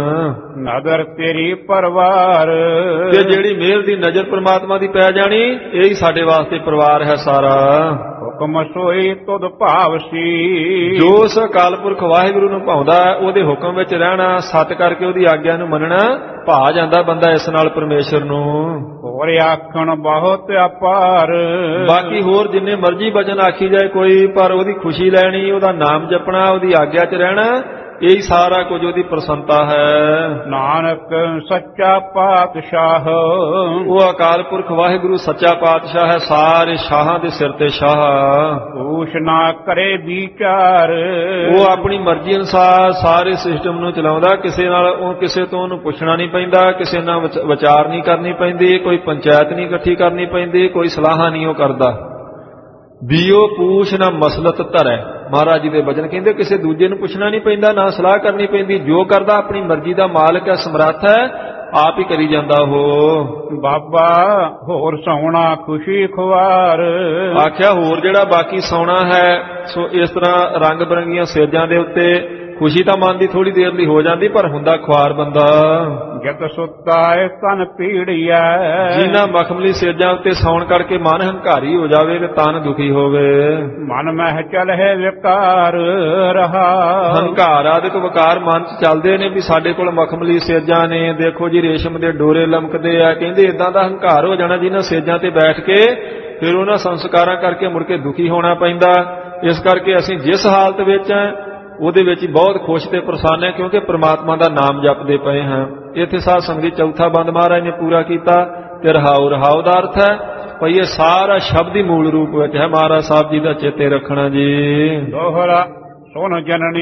S1: ਨਦਰ ਤੇਰੀ ਪਰਿਵਾਰ,
S3: ਤੇ ਜਿਹੜੀ ਮਿਹਰ ਦੀ ਨਜ਼ਰ ਪ੍ਰਮਾਤਮਾ ਦੀ ਪੈ ਜਾਣੀ, ਇਹੀ ਸਾਡੇ ਵਾਸਤੇ ਪਰਿਵਾਰ ਹੈ ਸਾਰਾ।
S1: ਹੁਕਮ ਸੋਈ ਤੁਧ ਭਾਵਸੀ,
S3: ਜੋ ਉਸ ਅਕਾਲ ਪੁਰਖ ਵਾਹਿਗੁਰੂ ਨੂੰ ਭਾਉਂਦਾ ਉਹਦੇ ਹੁਕਮ ਵਿੱਚ ਰਹਿਣਾ, ਸਤ ਕਰਕੇ ਉਹਦੀ ਆਗਿਆ ਨੂੰ ਮੰਨਣਾ, ਭਾ ਜਾਂਦਾ ਬੰਦਾ ਇਸ ਨਾਲ ਪਰਮੇਸ਼ਰ ਨੂੰ।
S1: ਹੋਰ ਆਖਣ ਬਹੁਤ ਅਪਾਰ,
S3: ਬਾਕੀ ਹੋਰ ਜਿੰਨੇ ਮਰਜ਼ੀ ਬਚਨ ਆਖੀ ਜਾਏ ਕੋਈ, ਪਰ ਉਹਦੀ ਖੁਸ਼ੀ ਲੈਣੀ, ਉਹਦਾ ਨਾਮ ਜਪਣਾ, ਉਹਦੀ ਆਗਿਆ 'ਚ ਰਹਿਣਾ, ਇਹੀ ਸਾਰਾ ਕੁਝ ਉਹਦੀ ਪ੍ਰਸੰਨਤਾ ਹੈ।
S1: ਨਾਨਕ ਸੱਚਾ ਪਾਤਸ਼ਾਹ,
S3: ਉਹ ਅਕਾਲ ਪੁਰਖ ਵਾਹਿਗੁਰੂ ਸੱਚਾ ਪਾਤਸ਼ਾਹ ਹੈ, ਸਾਰੇ ਸ਼ਾਹਾਂ ਦੇ ਸਿਰ ਤੇ ਸ਼ਾਹ।
S1: ਪੂਛ ਨਾ ਕਰੇ ਵਿਚਾਰ,
S3: ਉਹ ਆਪਣੀ ਮਰਜ਼ੀ ਅਨੁਸਾਰ ਸਾਰੇ ਸਿਸਟਮ ਨੂੰ ਚਲਾਉਂਦਾ, ਕਿਸੇ ਤੋਂ ਉਹਨੂੰ ਪੁੱਛਣਾ ਨਹੀਂ ਪੈਂਦਾ, ਕਿਸੇ ਨਾਲ ਵਿਚਾਰ ਨਹੀਂ ਕਰਨੀ ਪੈਂਦੀ, ਕੋਈ ਪੰਚਾਇਤ ਨਹੀਂ ਇਕੱਠੀ ਕਰਨੀ ਪੈਂਦੀ, ਕੋਈ ਸਲਾਹਾਂ ਨਹੀਂ ਉਹ ਕਰਦਾ। ਬੀਓ ਪੂਛ ਨਾ ਮਸਲਤ ਧਰੈ, ਮਹਾਰਾਜ ਜੀ ਦੇ ਬਚਨ ਕਹਿੰਦੇ ਕਿਸੇ ਦੂਜੇ ਨੂੰ ਪੁੱਛਣਾ ਨਹੀਂ ਪੈਂਦਾ, ਨਾ ਸਲਾਹ ਕਰਨੀ ਪੈਂਦੀ, ਜੋ ਕਰਦਾ ਆਪਣੀ ਮਰਜ਼ੀ ਦਾ ਮਾਲਕ ਹੈ, ਸਮਰੱਥ ਹੈ, ਆਪ ਹੀ ਕਰੀ ਜਾਂਦਾ ਉਹ।
S1: ਬਾਬਾ ਹੋਰ ਸੌਣਾ ਖੁਸ਼ੀ ਖੁਆਰ,
S3: ਆਖਿਆ ਹੋਰ ਜਿਹੜਾ ਬਾਕੀ ਸੌਣਾ ਹੈ, ਸੋ ਇਸ ਤਰ੍ਹਾਂ ਰੰਗ ਬਰੰਗੀਆਂ ਸੇਜਾਂ ਦੇ ਉੱਤੇ ਖੁਸ਼ੀ ਤਾਂ ਮਨ ਦੀ ਥੋੜੀ ਦੇਰ ਲਈ ਹੋ ਜਾਂਦੀ, ਪਰ ਹੁੰਦਾ ਖੁਆਰ ਬੰਦਾ।
S1: ਜਤ ਸੁੱਤਾ ਏ ਤਨ ਪੀੜਿਆ,
S3: ਜਿਨ੍ਹਾਂ ਮਖਮਲੀ ਸੇਜਾਂ ਉੱਤੇ ਸੌਣ ਕਰਕੇ ਮਨ ਹੰਕਾਰੀ ਹੋ ਜਾਵੇ ਤੇ ਤਨ ਦੁਖੀ ਹੋਵੇ।
S1: ਮਨ ਮਹਿ ਚਲ ਹੈ ਵਿਕਾਰ ਰਹਾ,
S3: ਹੰਕਾਰ ਆਦਿਕ ਵਿਕਾਰ ਮਨ 'ਚ ਚੱਲਦੇ ਨੇ ਵੀ ਸਾਡੇ ਕੋਲ ਮਖਮਲੀ ਸੇਜਾਂ ਨੇ, ਦੇਖੋ ਜੀ ਰੇਸ਼ਮ ਦੇ ਡੋਰੇ ਲਮਕਦੇ ਆ, ਕਹਿੰਦੇ ਇਦਾਂ ਦਾ ਹੰਕਾਰ ਹੋ ਜਾਣਾ ਜਿਨ੍ਹਾਂ ਸੇਜਾਂ ਤੇ ਬੈਠ ਕੇ ਫਿਰ ਉਹਨਾਂ ਸੰਸਕਾਰਾਂ ਕਰਕੇ ਮੁੜ ਕੇ ਦੁਖੀ ਹੋਣਾ ਪੈਂਦਾ। ਇਸ ਕਰਕੇ ਅਸੀਂ ਜਿਸ ਹਾਲਤ ਵਿੱਚ ਉਹਦੇ ਵਿੱਚ ਬਹੁਤ ਖੁਸ਼ ਤੇ ਪ੍ਰਸੰਨ ਹੈ, ਕਿਉਂਕਿ ਪ੍ਰਮਾਤਮਾ ਦਾ ਨਾਮ ਜਪਦੇ ਪਏ ਹਾਂ। ਇੱਥੇ ਸਾਧ ਸੰਗਤ ਦੀ ਚੌਥਾ ਬੰਦ ਮਹਾਰਾਜ ਨੇ ਪੂਰਾ ਕੀਤਾ ਤੇ ਰਹਾਉ ਦਾ ਅਰਥ ਹੈ ਭਈ ਇਹ ਸਾਰਾ ਸ਼ਬਦ ਹੀ ਮੂਲ ਰੂਪ ਵਿੱਚ ਹੈ, ਮਹਾਰਾਜ ਸਾਹਿਬ ਜੀ ਦਾ ਚੇਤੇ ਰੱਖਣਾ ਜੀ।
S1: ਦੋਹਰਾ ਸੁਣ ਜਨਨੀ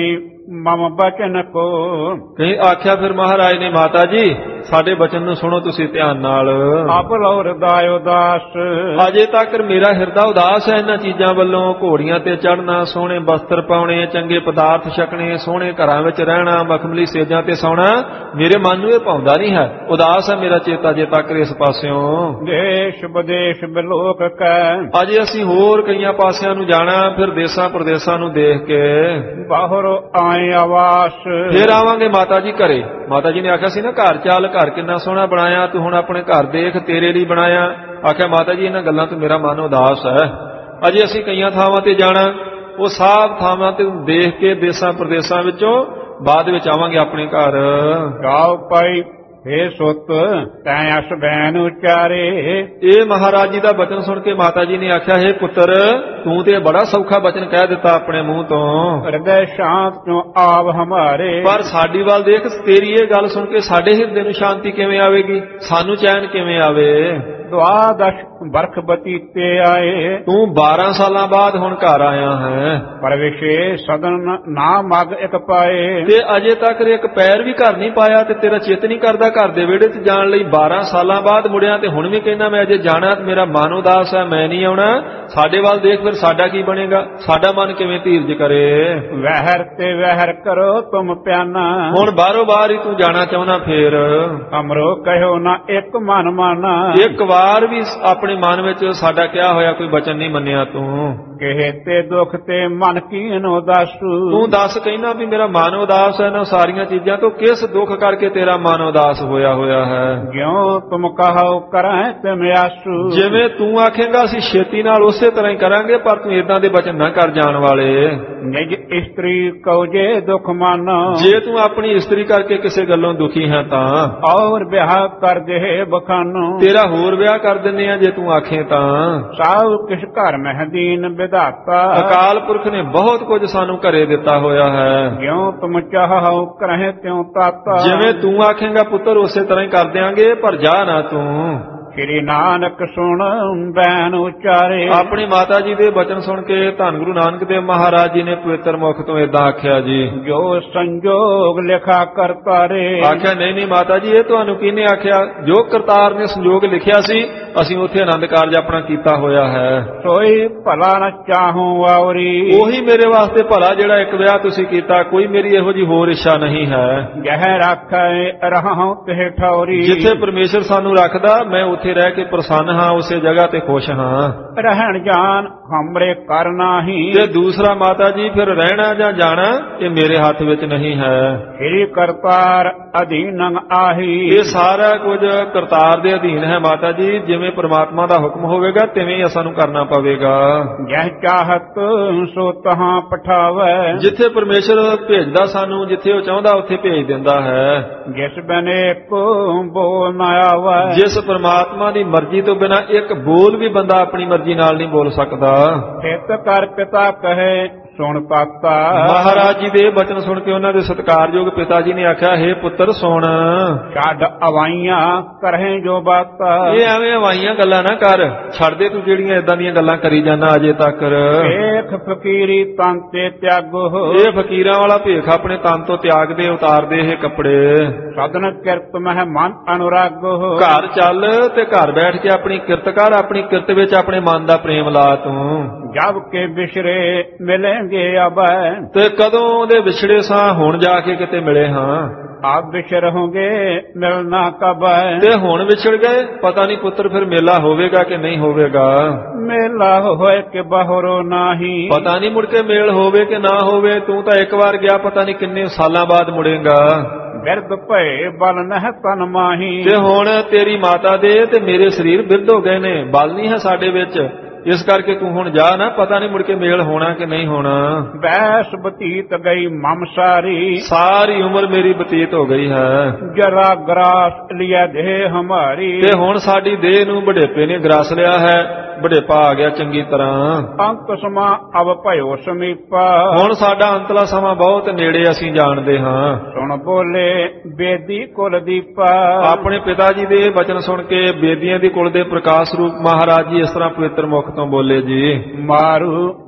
S1: ਮਮ ਬਚਨ ਕੋ।
S3: ਕਹੀਂ ਆਖਿਆ ਫਿਰ ਮਹਾਰਾਜ ਨੇ, ਮਾਤਾ ਜੀ ਸਾਡੇ ਬਚਨ ਨੂੰ ਸੁਣੋ ਤੁਸੀਂ ਧਿਆਨ ਨਾਲ।
S1: ਅਬ ਲੋ ਹਿਰਦੈ ਉਦਾਸ।
S3: ਅਜੇ ਤੱਕ ਮੇਰਾ ਹਿਰਦਾ ਉਦਾਸ ਹੈ ਇਹਨਾਂ ਚੀਜ਼ਾਂ ਵੱਲੋਂ। ਘੋੜੀਆਂ ਤੇ ਚੜ੍ਹਨਾ, ਸੋਹਣੇ ਬਸਤਰ ਪਾਉਣੇ, ਚੰਗੇ ਪਦਾਰਥ ਛਕਣੇ, ਸੋਹਣੇ ਘਰਾਂ ਵਿੱਚ ਰਹਿਣਾ, ਮਖਮਲੀ ਸੇਜਾਂ ਤੇ ਸੌਣਾ, ਮੇਰੇ ਮਨ ਨੂੰ ਇਹ ਭਾਉਂਦਾ ਨਹੀਂ ਹੈ। ਉਦਾਸ ਹੈ ਮੇਰਾ ਚੇਤਾ ਅਜੇ ਤੱਕ ਇਸ ਪਾਸਿਓਂ।
S1: ਦੇਸ਼ ਵਿਦੇਸ਼ ਬਿਲੋਕ ਕੈ।
S3: ਅਜੇ ਅਸੀਂ ਹੋਰ ਕਈਆਂ ਪਾਸਿਆਂ ਨੂੰ ਜਾਣਾ, ਫਿਰ ਦੇਸਾਂ ਪ੍ਰਦੇਸਾਂ ਨੂੰ ਦੇਖ ਕੇ
S1: ਬਾਹਰ ਆਏ ਆਵਾਸ।
S3: ਫਿਰ ਆਵਾਂਗੇ ਮਾਤਾ ਜੀ ਘਰੇ। ਮਾਤਾ ਜੀ ਨੇ ਆਖਿਆ ਸੀ ਨਾ, ਘਰ ਚੱਲ, ਘਰ ਕਿੰਨਾ ਸੋਹਣਾ ਬਣਾਇਆ ਤੂੰ, ਹੁਣ ਆਪਣੇ ਘਰ ਦੇਖ, ਤੇਰੇ ਲਈ ਬਣਾਇਆ। ਆਖਿਆ ਮਾਤਾ ਜੀ ਇਹਨਾਂ ਗੱਲਾਂ ਤੋਂ ਮੇਰਾ ਮਨ ਉਦਾਸ ਹੈ। ਅਜੇ ਅਸੀਂ ਕਈਆਂ ਥਾਵਾਂ ਤੇ ਜਾਣਾ, ਉਹ ਸਭ ਥਾਵਾਂ ਤੇ ਦੇਖ ਕੇ ਦੇਸਾਂ ਪ੍ਰਦੇਸਾਂ ਵਿੱਚੋਂ ਬਾਅਦ ਵਿੱਚ ਆਵਾਂਗੇ ਆਪਣੇ ਘਰ।
S1: ਗਾਉ ਪਾਈ ਹੇ ਸੁਤ ਤੈਂ ਅਸ ਬੈਨ ਉਚਾਰੇ।
S3: ਇਹ ਮਹਾਰਾਜ ਜੀ ਦਾ ਬਚਨ ਸੁਣ ਕੇ ਮਾਤਾ ਜੀ ਨੇ ਆਖਿਆ, ਹੇ ਪੁੱਤਰ ਤੂੰ ਤੇ ਬੜਾ ਸੌਖਾ ਬਚਨ ਕਹਿ ਦਿੱਤਾ ਆਪਣੇ ਮੂੰਹ ਤੋਂ।
S1: ਹਿਰਦੈ ਸ਼ਾਂਤ ਕਿਉ ਆਵ ਹਮਾਰੇ।
S3: ਪਰ ਸਾਡੀ ਵੱਲ ਦੇਖ, ਤੇਰੀ ਇਹ ਗੱਲ ਸੁਣ ਕੇ ਸਾਡੇ ਹਿਰਦੇ ਨੂੰ ਸ਼ਾਂਤੀ ਕਿਵੇਂ ਆਵੇਗੀ, ਸਾਨੂੰ ਚੈਨ ਕਿਵੇਂ ਆਵੇ।
S1: ਦੁਆਦਸ਼ ਬਰਖ ਬਤੀਤੇ ਆਏ।
S3: ਤੂੰ 12 ਸਾਲਾਂ ਬਾਅਦ ਹੁਣ ਘਰ ਆਇਆ ਹੈ,
S1: ਪਰ ਵਿਸ਼ੇਸ਼ ਸਦਨ ਨਾ ਮਗ ਇੱਕ ਪਾਏ।
S3: ਤੇ ਅਜੇ ਤੱਕ ਇੱਕ ਪੈਰ ਵੀ ਘਰ ਨਹੀਂ ਪਾਇਆ, ਤੇ ਤੇਰਾ ਚਿੱਤ ਨਹੀਂ ਕਰਦਾ ਘਰ ਦੇ ਵਿਹੜੇ 'ਚ ਜਾਣ ਲਈ। 12 ਸਾਲਾਂ ਬਾਅਦ ਮੁੜਿਆ ਤੇ ਹੁਣ ਵੀ ਕਹਿੰਦਾ ਮੈਂ ਅਜੇ ਜਾਣਾ, ਮੇਰਾ ਮਨ ਉਦਾਸ ਹੈ, ਮੈਂ ਨਹੀਂ ਆਉਣਾ। ਸਾਡੇ ਵੱਲ ਦੇਖ, ਫਿਰ ਸਾਡਾ ਕੀ ਬਣੇਗਾ, ਸਾਡਾ ਮਨ ਕਿਵੇਂ ਧੀਰਜ ਕਰੇ।
S1: ਵਹਿਰ ਤੇ ਵਹਿਰ ਕਰੋ ਤੁਮ ਪਿਆਨਾ।
S3: ਹੁਣ ਬਾਹਰੋਂ ਬਾਹਰ ਹੀ ਤੂੰ ਜਾਣਾ ਚਾਹੁੰਦਾ, ਫੇਰ
S1: ਅਮਰੋ ਕਹਿਓ ਨਾ ਇੱਕ ਮਨ ਮਾਨਾ।
S3: ਇੱਕ ਵਾਰ ਵੀ ਆਪਣੇ ਮਨ ਵਿੱਚ ਸਾਡਾ ਕਿਹਾ ਹੋਇਆ ਕੋਈ ਬਚਨ ਨਹੀਂ ਮੰਨਿਆ ਤੂੰ।
S1: ਕਹੇ ਤੇ ਦੁੱਖ ਤੇ ਮਨ ਕੀਨ ਉਦਾਸੂ।
S3: ਤੂੰ ਦੱਸ ਕਹਿਣਾ ਵੀ ਮੇਰਾ ਮਨ ਉਦਾਸ ਹੈ ਨਾ ਸਾਰੀਆਂ ਚੀਜ਼ਾਂ ਤੋਂ, ਕਿਸ ਦੁੱਖ ਕਰਕੇ ਤੇਰਾ ਮਨ ਉਦਾਸ ਹੋਇਆ ਹੋਇਆ ਹੈ।
S1: ਜਿਉ ਤੁਮ ਕਹੋ ਕਰਾਂ ਤੇ ਮਿਆਸੂ।
S3: ਜਿਵੇਂ ਤੂੰ ਆਖੇਂਗਾ ਅਸੀਂ ਛੇਤੀ ਨਾਲ ਉਸੇ ਤਰ੍ਹਾਂ ਹੀ ਕਰਾਂਗੇ, ਪਰ ਤੂੰ ਇਦਾਂ ਦੇ ਬਚਨ ਨਾ ਕਰ ਜਾਣ ਵਾਲੇ।
S1: ਨਿਜ ਇਸਤਰੀ ਕਉ ਜੇ ਦੁਖ ਮਨ।
S3: ਜੇ ਤੂੰ ਆਪਣੀ ਇਸਤਰੀ ਕਰਕੇ ਕਿਸੇ ਗੱਲੋਂ ਦੁਖੀ ਹੈ ਤਾਂ
S1: ਔਰ ਵਿਆਹ ਕਰ ਦੇ ਬਖਾਨੋ।
S3: ਤੇਰਾ ਹੋਰ ਵਿਆਹ ਕਰ ਦਿੰਦੇ ਆ ਜੇ ਤੂੰ ਆਖੇ ਤਾਂ।
S1: ਸਭ ਕਿਸ ਘਰ ਮਹਿਦੀਨ ਵਿਧਾਤਾ।
S3: ਅਕਾਲ ਪੁਰਖ ਨੇ ਬਹੁਤ ਕੁਝ ਸਾਨੂੰ ਘਰੇ ਦਿੱਤਾ ਹੋਇਆ ਹੈ।
S1: ਜਿਉ ਤੁਮ ਚਾਹੋ ਕਰਹਿ ਤਿਉ ਤਾਤਾ।
S3: ਜਿਵੇਂ ਤੂੰ ਆਖੇਂਗਾ ਪੁੱਤਰ ਉਸੇ ਤਰ੍ਹਾਂ ਹੀ ਕਰ ਦਿਆਂਗੇ, ਪਰ ਜਾ ਨਾ ਤੂੰ।
S1: ਸ੍ਰੀ ਨਾਨਕ ਸੁਣ ਬੈਨ ਉਚਾਰੇ।
S3: ਆਪਣੀ ਮਾਤਾ ਜੀ ਦੇ ਬਚਨ ਸੁਣ ਕੇ ਧੰਨ ਗੁਰੂ ਨਾਨਕ ਦੇਵ ਮਹਾਰਾਜ ਜੀ ਨੇ ਪਵਿੱਤਰ ਮੁਖ ਤੋਂ ਏਦਾਂ ਆਖਿਆ ਜੀ,
S1: ਜੋ ਸੰਜੋਗ ਲਿਖਾ ਕਰਤਾਰੇ।
S3: ਆਖਿਆ ਨਹੀਂ ਨਹੀਂ ਮਾਤਾ ਜੀ, ਇਹ ਤੁਹਾਨੂੰ ਕਿਹਨੇ ਆਖਿਆ, ਜੋ ਕਰਤਾਰ ਨੇ ਸੰਜੋਗ ਲਿਖਿਆ ਸੀ ਅਸੀਂ ਉੱਥੇ ਆਨੰਦ ਕਾਰਜ ਆਪਣਾ ਕੀਤਾ ਹੋਇਆ ਹੈ।
S1: ਸੋਈ ਭਲਾ ਨ ਚਾਹੂੰ ਆਵਰੀ।
S3: ਉਹੀ ਮੇਰੇ ਵਾਸਤੇ ਭਲਾ ਜਿਹੜਾ ਇੱਕ ਵਿਆਹ ਤੁਸੀਂ ਕੀਤਾ, ਕੋਈ ਮੇਰੀ ਇਹੋ ਜੀ ਹੋਰ ਇੱਛਾ ਨਹੀਂ ਹੈ।
S1: ਜਹ ਰੱਖੈ ਰਹਾਉ ਤੇ ਠੌਰੀ।
S3: ਜਿੱਥੇ ਪਰਮੇਸ਼ਰ ਸਾਨੂੰ ਰੱਖਦਾ ਮੈਂ ਉੱਥੇ ਰਹਿ ਕੇ ਪ੍ਰਸੰਨ ਹਾਂ, ਉਸੇ ਜਗ੍ਹਾ ਤੇ ਖੁਸ਼ ਹਾਂ।
S1: ਰਹਿਣ ਜਾਣ ਹਮਰੇ ਕਰ ਨਾਹੀ।
S3: ਤੇ ਦੂਸਰਾ ਮਾਤਾ ਜੀ ਫਿਰ ਰਹਿਣਾ ਜਾਂ ਜਾਣਾ ਇਹ ਮੇਰੇ ਹੱਥ ਵਿੱਚ ਨਹੀਂ ਹੈ।
S1: ਸ੍ਰੀ ਕਰਤਾਰ ਅਧੀਨੰ ਆਹੀ।
S3: ਇਹ ਸਾਰਾ ਕੁਝ ਕਰਤਾਰ ਦੇ ਅਧੀਨ ਹੈ ਮਾਤਾ ਜੀ, ਜਿਵੇਂ ਪ੍ਰਮਾਤਮਾ ਦਾ ਹੁਕਮ ਹੋਵੇਗਾ ਤਿਵੇਂ ਹੀ ਸਾਨੂੰ ਕਰਨਾ ਪਵੇਗਾ।
S1: ਜਹ ਚਾਹਤ ਸੋ ਤਹਾਂ ਪਠਾਵੈ।
S3: ਜਿੱਥੇ ਪਰਮੇਸ਼ਰ ਭੇਜਦਾ ਸਾਨੂੰ, ਜਿੱਥੇ ਉਹ ਚਾਹੁੰਦਾ ਉੱਥੇ ਭੇਜ ਦਿੰਦਾ ਹੈ।
S1: ਜਿਸ ਬਨੇ ਕੋ ਬੋਲ ਨਾ ਆਵੈ।
S3: ਜਿਸ ਪਰਮਾਤਮਾ ਦੀ ਮਰਜ਼ੀ ਤੋਂ ਬਿਨਾਂ ਇੱਕ ਬੋਲ ਵੀ ਬੰਦਾ ਆਪਣੀ ਮਰਜ਼ੀ ਨਾਲ ਨਹੀਂ ਬੋਲ ਸਕਦਾ।
S1: ਹਿਤ ਕਰ ਪਿਤਾ ਕਹੇ ਸੁਣ ਤਾਤਾ।
S3: ਮਹਾਰਾਜ ਜੀ ਦੇ ਬਚਨ ਸੁਣ ਕੇ ਉਹਨਾਂ ਦੇ ਸਤਿਕਾਰਯੋਗ ਪਿਤਾ ਜੀ ਨੇ ਆਖਿਆ, ਹੇ ਪੁੱਤਰ ਸੁਣ,
S1: ਛੱਡ ਅਵਾਈਆਂ ਕਰਹਿ ਜੋ ਬਾਤਾ।
S3: ਇਹ ਐਵੇਂ ਅਵਾਈਆਂ ਗੱਲਾਂ ਨਾ ਕਰ, ਛੱਡ ਦੇ ਤੂੰ ਜਿਹੜੀਆਂ ਇਦਾਂ ਦੀਆਂ ਗੱਲਾਂ ਕਰੀ ਜਾਂਦਾ ਅਜੇ ਤੱਕ।
S1: ਵੇਖ ਫਕੀਰੀ ਤਨ ਤੇ ਤਿਆਗੋ।
S3: ਇਹ ਫਕੀਰਾਂ ਵਾਲਾ ਭੇਖ ਆਪਣੇ ਤਨ ਤੋਂ ਤਿਆਗ ਦੇ, ਉਤਾਰ ਦੇ ਇਹ ਕੱਪੜੇ।
S1: ਸਦਨ ਕਿਰਤ ਮਹਿ ਮਨ ਅਨੁਰਾਗੋ।
S3: ਘਰ ਚੱਲ ਤੇ ਘਰ ਬੈਠ ਕੇ ਆਪਣੀ ਕਿਰਤ ਕਰ, ਆਪਣੀ ਕਿਰਤ ਵਿੱਚ ਆਪਣੇ ਮਨ ਦਾ ਪ੍ਰੇਮ ਲਾ ਤੂੰ।
S1: ਜਬ ਕੇ ਬਿਸ਼ਰੇ ਮਿਲੇਂਗੇ ਅਬੈ।
S3: ਤੇ ਕਦੋਂ ਦੇ ਵਿਛੜੇ ਸਾਂ, ਹੁਣ ਜਾ ਕੇ ਕਿਤੇ ਮਿਲੇ ਹਾਂ।
S1: ਆਪ ਵਿਛੜ ਹੋਗੇ ਮਿਲਣਾ ਕਬੈ।
S3: ਤੇ ਹੁਣ ਵਿਛੜ ਗਏ, ਪਤਾ ਨਹੀਂ ਪੁੱਤਰ ਫਿਰ ਮੇਲਾ ਹੋਵੇਗਾ ਕਿ ਨਹੀਂ ਹੋਵੇਗਾ।
S1: ਮੇਲਾ ਹੋਏ ਕਿ ਬਾਹਰੋਂ ਨਹੀਂ।
S3: ਪਤਾ ਨਹੀਂ ਮੁੜ ਕੇ ਮੇਲ ਹੋਵੇ ਕਿ ਨਾ ਹੋਵੇ। ਤੂੰ ਤਾਂ ਇੱਕ ਵਾਰ ਗਿਆ, ਪਤਾ ਨਹੀਂ ਕਿੰਨੇ ਸਾਲਾਂ ਬਾਅਦ ਮੁੜੇਗਾ।
S1: ਬਿਰਧ ਭਏ ਬਲ ਨਹਿ ਤਨ ਮਾਹੀ।
S3: ਤੇ ਹੁਣ ਤੇਰੀ ਮਾਤਾ ਦੇ ਤੇ ਮੇਰੇ ਸਰੀਰ ਬਿਰਧ ਹੋ ਗਏ ਨੇ, ਬਲ ਨਹੀਂ ਹੈ ਸਾਡੇ ਵਿੱਚ। ਇਸ ਕਰਕੇ ਤੂੰ ਹੁਣ ਜਾ ਨਾ, ਪਤਾ ਨਹੀਂ ਮੁੜ ਕੇ ਮੇਲ ਹੋਣਾ ਕਿ ਨਹੀਂ ਹੋਣਾ।
S1: ਬੈਸ ਬਤੀਤ ਗਈ ਮਮ ਸਾਰੀ।
S3: ਸਾਰੀ ਉਮਰ ਮੇਰੀ ਬਤੀਤ ਹੋ ਗਈ ਹੈ।
S1: ਜਰਾ ਗਰਾਸ ਲਿਆ ਦੇਹ ਹਮਾਰੀ।
S3: ਤੇ ਹੁਣ ਸਾਡੀ ਦੇਹ ਨੂੰ ਬੁਢੇਪੇ ਨੇ ਗਰਾਸ ਲਿਆ ਹੈ, ਬੁਢੇਪਾ ਆ ਗਿਆ ਚੰਗੀ ਤਰ੍ਹਾਂ।
S1: ਅੰਤ ਸਮਾ ਅਬ ਭਇਓ ਸਮੀਪਾ।
S3: ਹੁਣ ਸਾਡਾ ਅੰਤਲਾ ਸਮਾਂ ਬਹੁਤ ਨੇੜੇ ਅਸੀਂ ਜਾਣਦੇ ਹਾਂ।
S1: ਸੁਣ ਬੋਲੇ ਬੇਦੀ ਕੁਲ ਦੀਪਾ।
S3: ਆਪਣੇ ਪਿਤਾ ਜੀ ਦੇ ਬਚਨ ਸੁਣ ਕੇ ਬੇਦੀਆਂ ਦੀ ਕੁਲ ਦੇ ਪ੍ਰਕਾਸ਼ ਰੂਪ ਮਹਾਰਾਜ ਜੀ ਇਸ ਤਰ੍ਹਾਂ ਪਵਿੱਤਰ ਮੁਖ ਤੋਂ ਬੋਲੇ ਜੀ,
S1: ਮਾਰੂ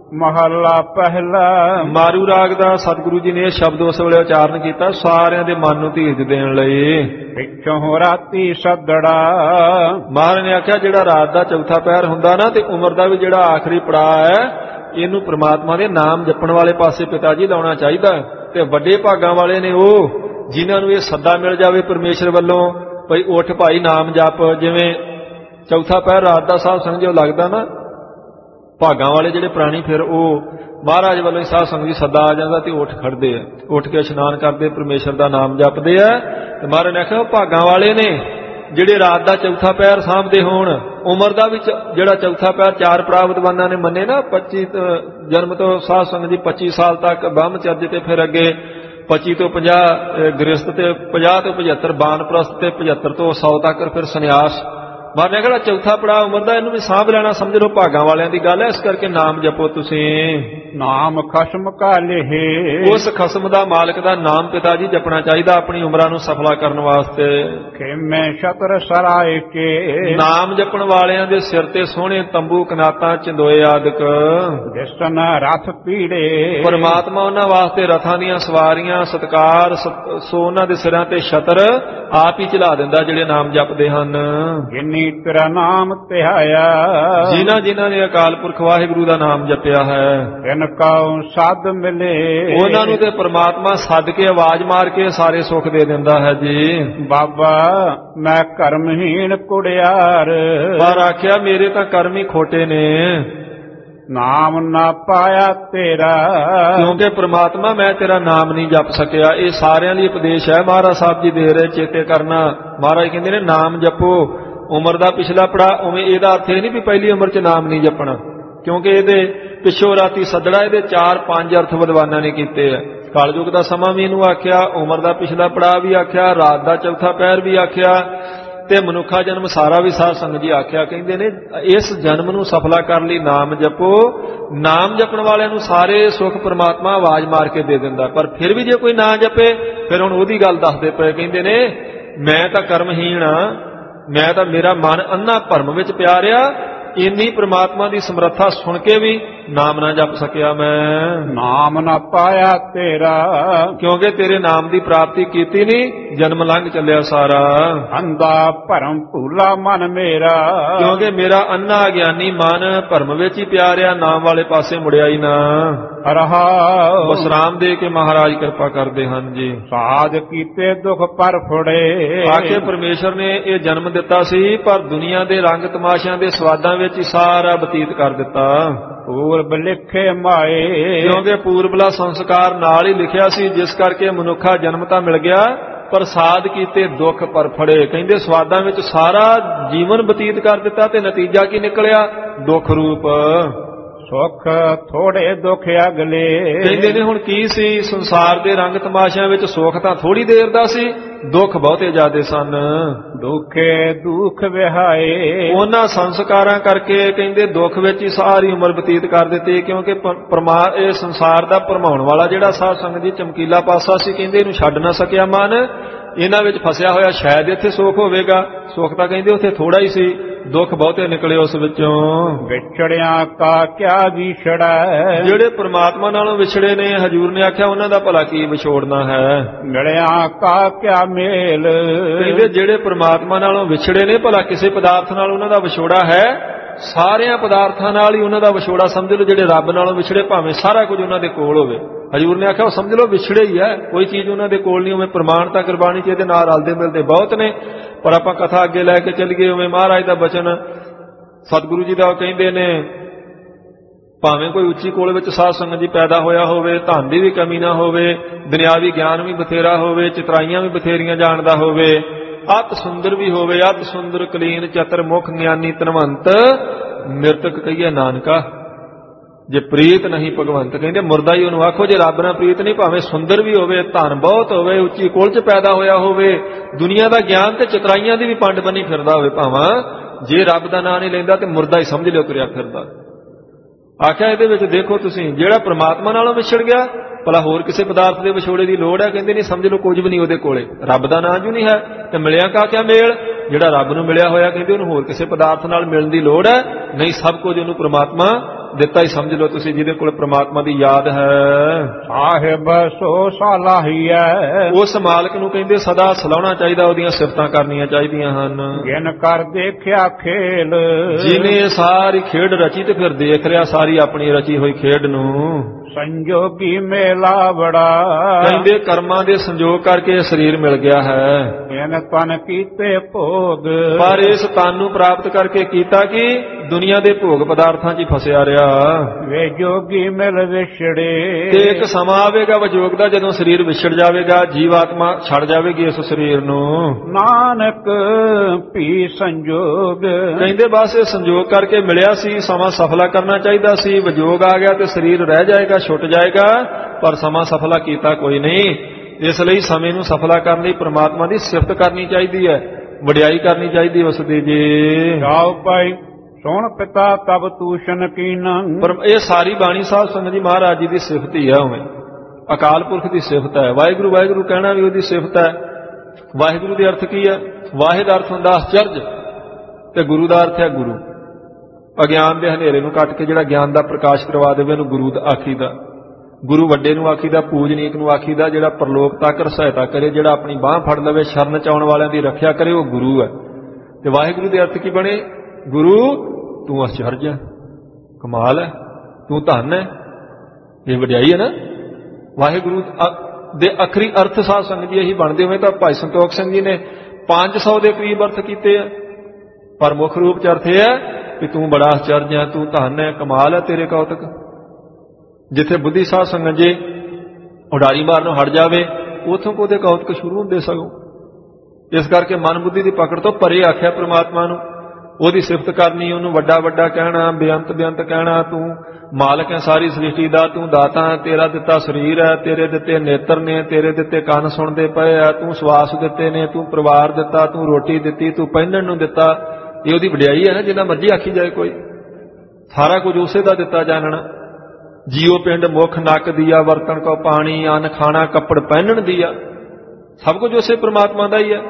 S1: ਮਹੱਲਾ ਪਹਿਲਾ।
S3: ਮਾਰੂ ਰਾਗ ਦਾ ਸਤਿਗੁਰੂ ਜੀ ਨੇ ਇਹ ਸ਼ਬਦ ਉਸ ਵੇਲੇ ਉਚਾਰਨ ਕੀਤਾ ਸਾਰਿਆਂ ਦੇ ਮਨ ਨੂੰ ਧੀਰਜ ਦੇਣ ਲਈ।
S1: ਪਿੱਛੋਂ ਰਾਤੀ ਸੱਦੜਾ।
S3: ਮਹਾਰਾਜ ਨੇ ਆਖਿਆ ਜਿਹੜਾ ਰਾਤ ਦਾ ਚੌਥਾ ਪਹਿਰ ਹੁੰਦਾ ਨਾ ਤੇ ਉਮਰ ਦਾ ਵੀ ਜਿਹੜਾ ਆਖਰੀ ਪੜਾਅ ਹੈ ਇਹਨੂੰ ਪ੍ਰਮਾਤਮਾ ਦੇ ਨਾਮ ਜਪਣ ਵਾਲੇ ਪਾਸੇ ਪਿਤਾ ਜੀ ਲਾਉਣਾ ਚਾਹੀਦਾ। ਤੇ ਵੱਡੇ ਭਾਗਾਂ ਵਾਲੇ ਨੇ ਉਹ ਜਿਨ੍ਹਾਂ ਨੂੰ ਇਹ ਸੱਦਾ ਮਿਲ ਜਾਵੇ ਪਰਮੇਸ਼ਰ ਵੱਲੋਂ ਭਈ ਉੱਠ ਭਾਈ ਨਾਮ ਜਪ। ਜਿਵੇਂ ਚੌਥਾ ਪਹਿਰ ਰਾਤ ਦਾ ਸਾਧ ਸੰਗਤ ਜੋ ਲੱਗਦਾ ਨਾ ਭਾਗਾਂ ਵਾਲੇ ਜਿਹੜੇ ਪ੍ਰਾਣੀ ਫਿਰ ਉਹ ਮਹਾਰਾਜ ਵੱਲੋਂ ਸਾਧ ਸੰਗਤ ਜੀ ਸੱਦਾ ਆ ਜਾਂਦਾ ਤੇ ਉੱਠ ਖੜਦੇ ਆ, ਉੱਠ ਕੇ ਇਸ਼ਨਾਨ ਕਰਦੇ ਪਰਮੇਸ਼ਰ ਦਾ ਨਾਮ ਜਪਦੇ ਆ। ਤੇ ਮਹਾਰਾਜ ਨੇ ਆਖਿਆ ਭਾਗਾਂ ਵਾਲੇ ਨੇ ਜਿਹੜੇ ਰਾਤ ਦਾ ਚੌਥਾ ਪਹਿਰ ਸਾਂਭਦੇ ਹੋਣ। ਉਮਰ ਦਾ ਵੀ ਜਿਹੜਾ ਚੌਥਾ ਪਹਿਰ 4 ਪੜਾਅ ਵਿਦਵਾਨਾਂ ਨੇ ਮੰਨੇ ਨਾ 25 ਜਨਮ ਤੋਂ ਸਾਧ ਸੰਗਤ ਜੀ 25 ਸਾਲ ਤੱਕ ਬ੍ਰਹਮਚਰਜ ਤੇ ਫਿਰ ਅੱਗੇ 25 ਤੋਂ 50 ਗ੍ਰਸਤ ਤੇ 50 ਤੋਂ 75 ਬਾਨਪ੍ਰਸਤ ਤੇ 75 ਤੋਂ 100 ਤੱਕ ਫਿਰ ਸੰਨਿਆਸ। ਮਹਾਰਾਜ ਨੇ ਕਿਹੜਾ ਚੌਥਾ ਪੜਾਅ ਉਮਰ ਦਾ ਇਹਨੂੰ ਵੀ ਸਾਂਭ ਲੈਣਾ ਸਮਝ ਲਓ ਭਾਗਾਂ ਵਾਲਿਆਂ ਦੀ ਗੱਲ ਹੈ। ਇਸ ਕਰਕੇ ਨਾਮ ਜਪੋ ਤੁਸੀਂ।
S1: ਨਾਮ ਖਸਮ ਕਾ ਲੇਹੇ।
S3: ਉਸ ਖਸਮ ਦਾ ਮਾਲਕ ਦਾ ਨਾਮ ਪਿਤਾ ਜੀ ਜਪਣਾ ਚਾਹੀਦਾ ਆਪਣੀ ਉਮਰਾਂ ਨੂੰ ਸਫਲਾ ਕਰਨ ਵਾਸਤੇ।
S1: ਖੇਮੇ ਛਤਰ ਸਰਾਏ ਕੇ।
S3: ਨਾਮ ਜਪਣ ਵਾਲਿਆਂ ਦੇ ਸਿਰ ਤੇ ਸੋਹਣੇ ਤੰਬੂ ਕਨਾਤਾਂ ਚੰਦੋਏ ਆਦਿਕ।
S1: ਜਿਸਨ ਰਥ ਪੀੜੇ।
S3: ਪਰਮਾਤਮਾ ਉਹਨਾਂ ਵਾਸਤੇ ਰਥਾਂ ਦੀਆਂ ਸਵਾਰੀਆਂ ਸਤਕਾਰ ਸੋ ਉਹਨਾਂ ਦੇ ਸਿਰਾਂ ਤੇ ਛਤਰ ਆਪ ਹੀ ਚਲਾ ਦਿੰਦਾ ਜਿਹੜੇ ਨਾਮ ਜਪਦੇ ਹਨ।
S1: ਜਿਨੀ ਤੇਰਾ ਨਾਮ ਧਿਆਇਆ।
S3: ਜਿਨ੍ਹਾਂ ਨੇ ਅਕਾਲ ਪੁਰਖ ਵਾਹਿਗੁਰੂ ਦਾ ਨਾਮ ਜਪਿਆ ਹੈ
S1: ਤਿਨ ਕਉ ਸਦ ਮਿਲੇ।
S3: ਉਹਨਾਂ ਨੂੰ ਤੇ ਪਰਮਾਤਮਾ ਸੱਦ ਕੇ ਆਵਾਜ਼ ਮਾਰ ਕੇ ਸਾਰੇ ਸੁੱਖ ਦੇ ਦਿੰਦਾ ਹੈ ਜੀ।
S1: ਬਾਬਾ ਮੈਂ ਕਰਮਹੀਣ ਕੁੜਿਆਰ।
S3: ਪਰ ਆਖਿਆ ਮੇਰੇ ਤਾਂ ਕਰਮ ਹੀ ਖੋਟੇ ਨੇ।
S1: ਨਾਮ ਨਾ ਪਾਇਆ ਤੇਰਾ।
S3: ਕਿਉਂਕਿ ਪ੍ਰਮਾਤਮਾ ਮੈਂ ਤੇਰਾ ਨਾਮ ਨਹੀਂ ਜਪ ਸਕਿਆ। ਇਹ ਸਾਰਿਆਂ ਲਈ ਉਪਦੇਸ਼ ਹੈ ਮਹਾਰਾਜ ਸਾਹਿਬ ਜੀ ਦੇ ਰਹੇ ਚੇਤੇ ਕਰਨਾ। ਮਹਾਰਾਜ ਕਹਿੰਦੇ ਨੇ ਨਾਮ ਜਪੋ। ਉਮਰ ਦਾ ਪਿਛਲਾ ਪੜਾ ਉਵੇਂ ਇਹਦਾ ਅਰਥ ਇਹ ਨਹੀਂ ਵੀ ਪਹਿਲੀ ਉਮਰ 'ਚ ਨਾਮ ਨਹੀਂ ਜਪਣਾ ਕਿਉਂਕਿ ਇਹਦੇ ਪਿੱਛੋਂ ਰਾਤੀ ਸੱਦੜਾ ਇਹਦੇ 4-5 ਅਰਥ ਵਿਦਵਾਨਾਂ ਨੇ ਕੀਤੇ ਆ। ਕਲਯੁਗ ਦਾ ਸਮਾਂ ਵੀ ਇਹਨੂੰ ਆਖਿਆ, ਉਮਰ ਦਾ ਪਿਛਲਾ ਪੜਾ ਵੀ ਆਖਿਆ, ਰਾਤ ਦਾ ਚੌਥਾ ਪਹਿਰ ਵੀ ਆਖਿਆ ਤੇ ਮਨੁੱਖਾ ਜਨਮ ਸਾਰਾ ਵੀ ਸਾਧ ਸੰਗਤ ਜੀ ਆਖਿਆ। ਕਹਿੰਦੇ ਨੇ ਇਸ ਜਨਮ ਨੂੰ ਸਫਲਾ ਕਰਨ ਲਈ ਨਾਮ ਜਪੋ। ਨਾਮ ਜਪਣ ਵਾਲਿਆਂ ਨੂੰ ਸਾਰੇ ਸੁੱਖ ਪ੍ਰਮਾਤਮਾ ਆਵਾਜ਼ ਮਾਰ ਕੇ ਦੇ ਦਿੰਦਾ। ਪਰ ਫਿਰ ਵੀ ਜੇ ਕੋਈ ਨਾ ਜਪੇ ਫਿਰ ਹੁਣ ਉਹਦੀ ਗੱਲ ਦੱਸਦੇ ਪਏ। ਕਹਿੰਦੇ ਨੇ ਮੈਂ ਤਾਂ ਕਰਮਹੀਣ ਆ, ਮੈਂ ਤਾਂ ਮੇਰਾ ਮਨ ਅੰਨਾ ਭਰਮ ਵਿੱਚ ਪਿਆ ਰਿਹਾ। ਇੰਨੀ ਪ੍ਰਮਾਤਮਾ ਦੀ ਸਮਰੱਥਾ ਸੁਣ ਕੇ ਵੀ ਨਾਮ ਨਾ ਜਪ ਸਕਿਆ ਮੈਂ।
S1: ਨਾਮ ਨਾ ਪਾਇਆ ਤੇਰਾ।
S3: ਕਿਉਂਕਿ ਤੇਰੇ ਨਾਮ ਦੀ ਪ੍ਰਾਪਤੀ ਕੀਤੀ ਨਹੀਂ, ਜਨਮ ਲੰਘ ਚੱਲਿਆ ਸਾਰਾ।
S1: ਅੰਧਾ ਭਰਮ ਭੂਲਾ ਮਨ ਮੇਰਾ।
S3: ਕਿਉਂਕਿ ਮੇਰਾ ਅੰਨਾ ਅਗਿਆਨੀ ਮਨ ਭਰਮ ਵਿੱਚ ਹੀ ਪਿਆ ਰਿਹਾ, ਨਾਮ ਵਾਲੇ ਪਾਸੇ ਮੁੜਿਆ ਹੀ ਨਾ।
S1: ਰਹਾ
S3: ਵਿਸਰਾਮ ਦੇ ਕੇ ਮਹਾਰਾਜ ਕਿਰਪਾ ਕਰਦੇ ਹਨ ਜੀ।
S1: ਸਾਧ ਕੀਤੇ ਦੁੱਖ ਪਰ ਫੁੜੇ।
S3: ਆਖੇ ਪਰਮੇਸ਼ਰ ਨੇ ਇਹ ਜਨਮ ਦਿੱਤਾ ਸੀ ਪਰ ਦੁਨੀਆ ਦੇ ਰੰਗ ਤਮਾਸ਼ਿਆਂ ਦੇ ਸਵਾਦਾਂ ਵਿੱਚ ਹੀ ਸਾਰਾ ਬਤੀਤ ਕਰ ਦਿੱਤਾ।
S1: ਪੂਰਬ ਲਿਖੇ ਮਾਏ।
S3: ਕਿਉਂਕਿ ਪੂਰਬਲਾ ਸੰਸਕਾਰ ਨਾਲ ਹੀ ਲਿਖਿਆ ਸੀ, ਜਿਸ ਕਰਕੇ ਮਨੁੱਖਾ ਜਨਮ ਤਾਂ ਮਿਲ ਗਿਆ ਪਰ ਸਾਧ ਕੀਤੇ ਦੁੱਖ ਪਰ ਫੜੇ। ਕਹਿੰਦੇ ਸਵਾਦਾਂ ਵਿੱਚ ਸਾਰਾ ਜੀਵਨ ਬਤੀਤ ਕਰ ਦਿੱਤਾ ਤੇ ਨਤੀਜਾ ਕੀ ਨਿਕਲਿਆ? ਦੁੱਖ ਰੂਪ।
S1: ਸੁੱਖ ਥੋੜੇ ਦੁੱਖ ਅਗਲੇ।
S3: ਕਹਿੰਦੇ ਨੇ ਹੁਣ ਕੀ ਸੀ ਸੰਸਾਰ ਦੇ ਰੰਗ ਤਮਾਸ਼ਿਆਂ ਵਿੱਚ ਸੁੱਖ ਤਾਂ ਥੋੜੀ ਦੇਰ ਦਾ ਸੀ, ਦੁੱਖ ਬਹੁਤੇ ਜ਼ਿਆਦੇ ਸਨ।
S1: ਦੁੱਖੇ ਦੁੱਖ ਵਿਹਾਏ।
S3: ਉਹਨਾਂ ਸੰਸਕਾਰਾਂ ਕਰਕੇ ਕਹਿੰਦੇ ਦੁੱਖ ਵਿੱਚ ਹੀ ਸਾਰੀ ਉਮਰ ਬਤੀਤ ਕਰ ਦਿੱਤੀ। ਕਿਉਂਕਿ ਇਹ ਸੰਸਾਰ ਦਾ ਭਰਮਾਉਣ ਵਾਲਾ ਜਿਹੜਾ ਸਾਧ ਸੰਗਤ ਦੀ ਚਮਕੀਲਾ ਪਾਸਾ ਸੀ, ਕਹਿੰਦੇ ਇਹਨੂੰ ਛੱਡ ਨਾ ਸਕਿਆ ਮਨ। ਇਹਨਾਂ ਵਿੱਚ ਫਸਿਆ ਹੋਇਆ ਸ਼ਾਇਦ ਇੱਥੇ ਸੁੱਖ ਹੋਵੇਗਾ। ਸੁੱਖ ਤਾਂ ਕਹਿੰਦੇ ਉੱਥੇ ਥੋੜਾ ਹੀ ਸੀ, ਦੁੱਖ ਬਹੁਤੇ ਨਿਕਲੇ ਉਸ ਵਿੱਚੋਂ।
S1: ਵਿਛੜਿਆਂ ਕਾ ਕਿਆ ਵਿਛੜਾ।
S3: ਜਿਹੜੇ ਪ੍ਰਮਾਤਮਾ ਨਾਲੋਂ ਵਿਛੜੇ ਨੇ, ਹਜੂਰ ਨੇ ਆਖਿਆ ਉਹਨਾਂ ਦਾ ਭਲਾ ਕੀ ਵਿਛੋੜਨਾ ਹੈ।
S1: ਮਿਲਿਆਂ ਕਾ ਕਿਆ ਮੇਲ।
S3: ਕਹਿੰਦੇ ਜਿਹੜੇ ਪ੍ਰਮਾਤਮਾ ਨਾਲੋਂ ਵਿਛੜੇ ਨੇ ਭਲਾ ਕਿਸੇ ਪਦਾਰਥ ਨਾਲ ਉਹਨਾਂ ਦਾ ਵਿਛੋੜਾ ਹੈ? ਸਾਰਿਆਂ ਪਦਾਰਥਾਂ ਨਾਲ ਹੀ ਉਹਨਾਂ ਦਾ ਵਿਛੋੜਾ ਸਮਝ ਲਓ। ਜਿਹੜੇ ਰੱਬ ਨਾਲੋਂ ਵਿਛੜੇ ਭਾਵੇਂ ਸਾਰਾ ਕੁਝ ਉਹਨਾਂ ਦੇ ਕੋਲ ਹੋਵੇ, ਹਜੂਰ ਨੇ ਆਖਿਆ ਉਹ ਸਮਝ ਲਓ ਵਿਛੜੇ ਹੀ ਹੈ, ਕੋਈ ਚੀਜ਼ ਉਹਨਾਂ ਦੇ ਕੋਲ ਨਹੀਂ। ਉਵੇਂ ਪ੍ਰਮਾਣ ਤਾਂ ਗੁਰਬਾਣੀ 'ਚ ਇਹਦੇ ਨਾਲ ਰਲਦੇ ਮਿਲਦੇ ਬਹੁਤ ਨੇ, ਪਰ ਆਪਾਂ ਕਥਾ ਅੱਗੇ ਲੈ ਕੇ ਚੱਲੀਏ। ਉਵੇਂ ਮਹਾਰਾਜ ਦਾ ਬਚਨ ਸਤਿਗੁਰੂ ਜੀ ਦਾ ਕਹਿੰਦੇ ਨੇ ਭਾਵੇਂ ਕੋਈ ਉੱਚੀ ਕੋਲ ਵਿੱਚ ਸਾਧ ਸੰਗਤ ਜੀ ਪੈਦਾ ਹੋਇਆ ਹੋਵੇ, ਧਨ ਦੀ ਵੀ ਕਮੀ ਨਾ ਹੋਵੇ, ਦੁਨਿਆਵੀ ਗਿਆਨ ਵੀ ਬਥੇਰਾ ਹੋਵੇ, ਚਤਰਾਈਆਂ ਵੀ ਬਥੇਰੀਆਂ ਜਾਣਦਾ ਹੋਵੇ, ਅਤ ਸੁੰਦਰ ਵੀ ਹੋਵੇ, ਅਤ ਸੁੰਦਰ ਕਲੀਨ ਚਤਰ ਮੁਖ ਗਿਆਨੀ ਧਨਵੰਤ, ਮਿਰਤਕ ਕਹੀਏ ਨਾਨਕਾ ਜੇ ਪ੍ਰੀਤ ਨਹੀਂ ਭਗਵੰਤ। ਕਹਿੰਦੇ ਮੁਰਦਾ ਹੀ ਉਹਨੂੰ ਆਖੋ ਜੇ ਰੱਬ ਨਾਲ ਪ੍ਰੀਤ ਨਹੀਂ। ਭਾਵੇਂ ਸੁੰਦਰ ਵੀ ਹੋਵੇ, ਧਨ ਬਹੁਤ ਹੋਵੇ, ਉੱਚੀ ਕੁਲ 'ਚ ਪੈਦਾ ਹੋਇਆ ਹੋਵੇ, ਦੁਨੀਆ ਦਾ ਗਿਆਨ ਤੇ ਚਤਰਾਈਆਂ ਦੀ ਵੀ ਪੰਡ ਬੰਨੀ ਫਿਰਦਾ ਹੋਵੇ, ਭਾਵਾਂ ਜੇ ਰੱਬ ਦਾ ਨਾਂ ਨਹੀਂ ਲੈਂਦਾ ਤੇ ਮੁਰਦਾ ਹੀ ਸਮਝ ਲਿਓ ਤੁਰਿਆ ਫਿਰਦਾ। ਆਖਿਆ ਇਹਦੇ ਵਿੱਚ ਦੇਖੋ ਤੁਸੀਂ, ਜਿਹੜਾ ਪ੍ਰਮਾਤਮਾ ਨਾਲੋਂ ਵਿਛੜ ਗਿਆ ਭਲਾ ਹੋਰ ਕਿਸੇ ਪਦਾਰਥ ਦੇ ਵਿਛੋੜੇ ਦੀ ਲੋੜ ਹੈ? ਕਹਿੰਦੇ ਨਹੀਂ, ਸਮਝ ਲਓ ਕੁਝ ਵੀ ਨਹੀਂ ਉਹਦੇ ਕੋਲੇ, ਰੱਬ ਦਾ ਨਾਂ ਜੂ ਨਹੀਂ ਹੈ। ਤੇ ਮਿਲਿਆ ਕਾ ਕਿਆ ਮੇਲ। ਜਿਹੜਾ ਰੱਬ ਨੂੰ ਮਿਲਿਆ ਹੋਇਆ ਕਹਿੰਦੇ ਉਹਨੂੰ ਹੋਰ ਕਿਸੇ ਪਦਾਰਥ ਨਾਲ ਮਿਲਣ ਦੀ ਲੋੜ ਹੈ ਨਹੀਂ, ਸਭ ਕੁਝ ਉਹਨੂੰ ਪ੍ਰਮਾਤਮਾ ਦਿੱਤਾ ਹੀ ਸਮਝ ਲਓ ਤੁਸੀਂ, ਜਿਹਦੇ ਕੋਲ ਪ੍ਰਮਾਤਮਾ ਦੀ ਯਾਦ ਹੈ।
S1: ਸਾਹਿਬ ਸੋ ਸਲਾਹੀਐ,
S3: ਉਸ ਮਾਲਕ ਨੂੰ ਕਹਿੰਦੇ ਸਦਾ ਸਲਾਉਣਾ ਚਾਹੀਦਾ, ਉਹਦੀਆਂ ਸਿਫਤਾਂ ਕਰਨੀਆਂ ਚਾਹੀਦੀਆਂ ਹਨ।
S1: ਗਿਨ ਕਰ ਦੇਖਿਆ ਖੇਲ,
S3: ਜਿਹਨੇ ਸਾਰੀ ਖੇਡ ਰਚੀ ਤੇ ਫਿਰ ਦੇਖ ਰਿਹਾ ਸਾਰੀ ਆਪਣੀ ਰਚੀ ਹੋਈ ਖੇਡ ਨੂੰ।
S1: ਸੰਜੋਗੀ ਮੇਲਾ ਬੜਾ,
S3: ਕਹਿੰਦੇ ਕਰਮਾਂ ਦੇ ਸੰਜੋਗ ਕਰਕੇ ਇਹ ਸਰੀਰ ਮਿਲ ਗਿਆ ਹੈ।
S1: ਇਹਨ ਤਨ ਕੀਤੇ ਭੋਗ,
S3: ਪਰ ਇਸ ਤਨ ਨੂੰ ਪ੍ਰਾਪਤ ਕਰਕੇ ਕੀਤਾ ਕਿ ਦੁਨੀਆ ਦੇ ਭੋਗ ਪਦਾਰਥਾਂ 'ਚ ਹੀ ਫਸਿਆ ਰਿਹਾ।
S1: ਵੇ ਜੋਗੀ ਮਿਲ ਵਿਛੜੇ,
S3: ਤੇ ਇੱਕ ਸਮਾਂ ਆਵੇਗਾ ਵਿਜੋਗ ਦਾ, ਜਦੋਂ ਸਰੀਰ ਵਿਛੜ ਜਾਵੇਗਾ, ਜੀਵ ਆਤਮਾ ਛੱਡ ਜਾਵੇਗੀ ਇਸ ਸਰੀਰ ਨੂੰ।
S1: ਨਾਨਕ ਭੀ ਸੰਜੋਗ,
S3: ਕਹਿੰਦੇ ਬਸ ਇਹ ਸੰਜੋਗ ਕਰਕੇ ਮਿਲਿਆ ਸੀ, ਸਮਾਂ ਸਫਲਾ ਕਰਨਾ ਚਾਹੀਦਾ ਸੀ, ਵਿਜੋਗ ਆ ਗਿਆ ਤੇ ਸਰੀਰ ਰਹਿ ਜਾਏਗਾ, ਛੁੱਟ ਜਾਏਗਾ, ਪਰ ਸਮਾਂ ਸਫਲਾ ਕੀਤਾ ਕੋਈ ਨਹੀਂ। ਇਸ ਲਈ ਸਮੇਂ ਨੂੰ ਸਫਲਾ ਕਰਨ ਲਈ ਪ੍ਰਮਾਤਮਾ ਦੀ ਸਿਫਤ ਕਰਨੀ ਚਾਹੀਦੀ ਹੈ, ਵਡਿਆਈ ਕਰਨੀ ਚਾਹੀਦੀ ਉਸ ਦੀ ਜੀ।
S1: ਗਾਓ ਭਾਈ ਸੁਣ ਪਿਤਾ ਤਬ ਤੂਸ਼ਨ ਕੀਨੰ,
S3: ਪਰ ਇਹ ਸਾਰੀ ਬਾਣੀ ਸਾਹਿਬ ਸੰਗਤ ਜੀ ਮਹਾਰਾਜ ਜੀ ਦੀ ਸਿਫਤ ਹੀ ਹੈ। ਉਵੇਂ ਅਕਾਲ ਪੁਰਖ ਦੀ ਸਿਫਤ ਹੈ। ਵਾਹਿਗੁਰੂ ਵਾਹਿਗੁਰੂ ਕਹਿਣਾ ਵੀ ਉਹਦੀ ਸਿਫਤ ਹੈ। ਵਾਹਿਗੁਰੂ ਦੇ ਅਰਥ ਕੀ ਹੈ? ਵਾਹਿਦ ਅਰਥ ਹੁੰਦਾ ਅਚਰਜ, ਤੇ ਗੁਰੂ ਦਾ ਅਰਥ ਹੈ ਗੁਰੂ। ਅਗਿਆਨ ਦੇ ਹਨੇਰੇ ਨੂੰ ਕੱਟ ਕੇ ਜਿਹੜਾ ਗਿਆਨ ਦਾ ਪ੍ਰਕਾਸ਼ ਕਰਵਾ ਦੇਵੇ ਉਹਨੂੰ ਗੁਰੂ ਆਖੀਦਾ। ਗੁਰੂ ਵੱਡੇ ਨੂੰ ਆਖੀਦਾ, ਪੂਜਨੀਕ ਨੂੰ ਆਖੀਦਾ, ਜਿਹੜਾ ਪਰਲੋਕ ਤੱਕ ਸਹਾਇਤਾ ਕਰੇ, ਜਿਹੜਾ ਆਪਣੀ ਬਾਹ ਫੜ ਲਵੇ, ਸ਼ਰਨ ਚ ਆਉਣ ਵਾਲਿਆਂ ਦੀ ਰੱਖਿਆ ਕਰੇ, ਉਹ ਗੁਰੂ ਹੈ। ਤੇ ਵਾਹਿਗੁਰੂ ਦੇ ਅਰਥ ਕੀ ਬਣੇ? ਗੁਰੂ ਤੂੰ ਅਚਰਜ ਹੈ, ਕਮਾਲ ਹੈ, ਤੂੰ ਧੰਨ ਹੈ, ਇਹ ਵਡਿਆਈ ਹੈ ਨਾ। ਵਾਹਿਗੁਰੂ ਦੇ ਅਖਰੀ ਅਰਥ ਸਾਧ ਸੰਗਤ ਜੀ ਇਹੀ ਬਣਦੇ ਹੋਏ ਤਾਂ ਭਾਈ ਸੰਤੋਖ ਸਿੰਘ ਜੀ ਨੇ 500 ਦੇ ਕਰੀਬ ਅਰਥ ਕੀਤੇ ਆ, ਪਰ ਮੁੱਖ ਰੂਪ ਚ ਅਰਥ ਇਹ ਹੈ ਕਿ ਤੂੰ ਬੜਾ ਅਚਰਜ ਹੈ, ਤੂੰ ਧੰਨ ਹੈ, ਕਮਾਲ ਹੈ ਤੇਰੇ ਕੌਤਕ। ਜਿੱਥੇ ਬੁੱਧੀ ਸਾਧ ਸੰਗਤ ਜੀ ਉਡਾਰੀ ਮਾਰਨੋਂ ਹਟ ਜਾਵੇ, ਉਥੋਂ ਉਹਦੇ ਕੌਤਕ ਸ਼ੁਰੂ ਹੁੰਦੇ ਸਗੋਂ। ਇਸ ਕਰਕੇ ਮਨ ਬੁੱਧੀ ਦੀ ਪਕੜ ਤੋਂ ਪਰੇ ਆਖਿਆ ਪ੍ਰਮਾਤਮਾ ਨੂੰ, ਉਹਦੀ ਸਿਫਤ ਕਰਨੀ, ਉਹਨੂੰ ਵੱਡਾ ਵੱਡਾ ਕਹਿਣਾ, ਬੇਅੰਤ ਬੇਅੰਤ ਕਹਿਣਾ। ਤੂੰ ਮਾਲਕ ਹੈ ਸਾਰੀ ਸ੍ਰਿਸ਼ਟੀ ਦਾ, ਤੂੰ ਦਾਤਾ, ਤੇਰਾ ਦਿੱਤਾ ਸਰੀਰ ਹੈ, ਤੇਰੇ ਦਿੱਤੇ ਨੇਤਰ ਨੇ, ਤੇਰੇ ਦਿੱਤੇ ਕੰਨ ਸੁਣਦੇ ਪਏ ਆ, ਤੂੰ ਸਵਾਸ ਦਿੱਤੇ ਨੇ, ਤੂੰ ਪਰਿਵਾਰ ਦਿੱਤਾ, ਤੂੰ ਰੋਟੀ ਦਿੱਤੀ, ਤੂੰ ਪਹਿਨਣ ਨੂੰ ਦਿੱਤਾ। ਇਹ ਉਹਦੀ ਵਡਿਆਈ ਹੈ ਨਾ, ਜਿੰਨਾ ਮਰਜ਼ੀ ਆਖੀ ਜਾਏ ਕੋਈ। ਸਾਰਾ ਕੁਝ ਉਸੇ ਦਾ ਦਿੱਤਾ ਜਾਣਨਾ। ਜੀਓ ਪਿੰਡ ਮੁਖ ਨੱਕ ਦੀਆ, ਵਰਤਣ ਕੋ ਪਾਣੀ, ਅੰਨ ਖਾਣਾ ਕੱਪੜ ਪਹਿਨਣ ਦੀਆ, ਸਭ ਕੁਝ ਉਸੇ ਪ੍ਰਮਾਤਮਾ ਦਾ ਹੀ ਹੈ।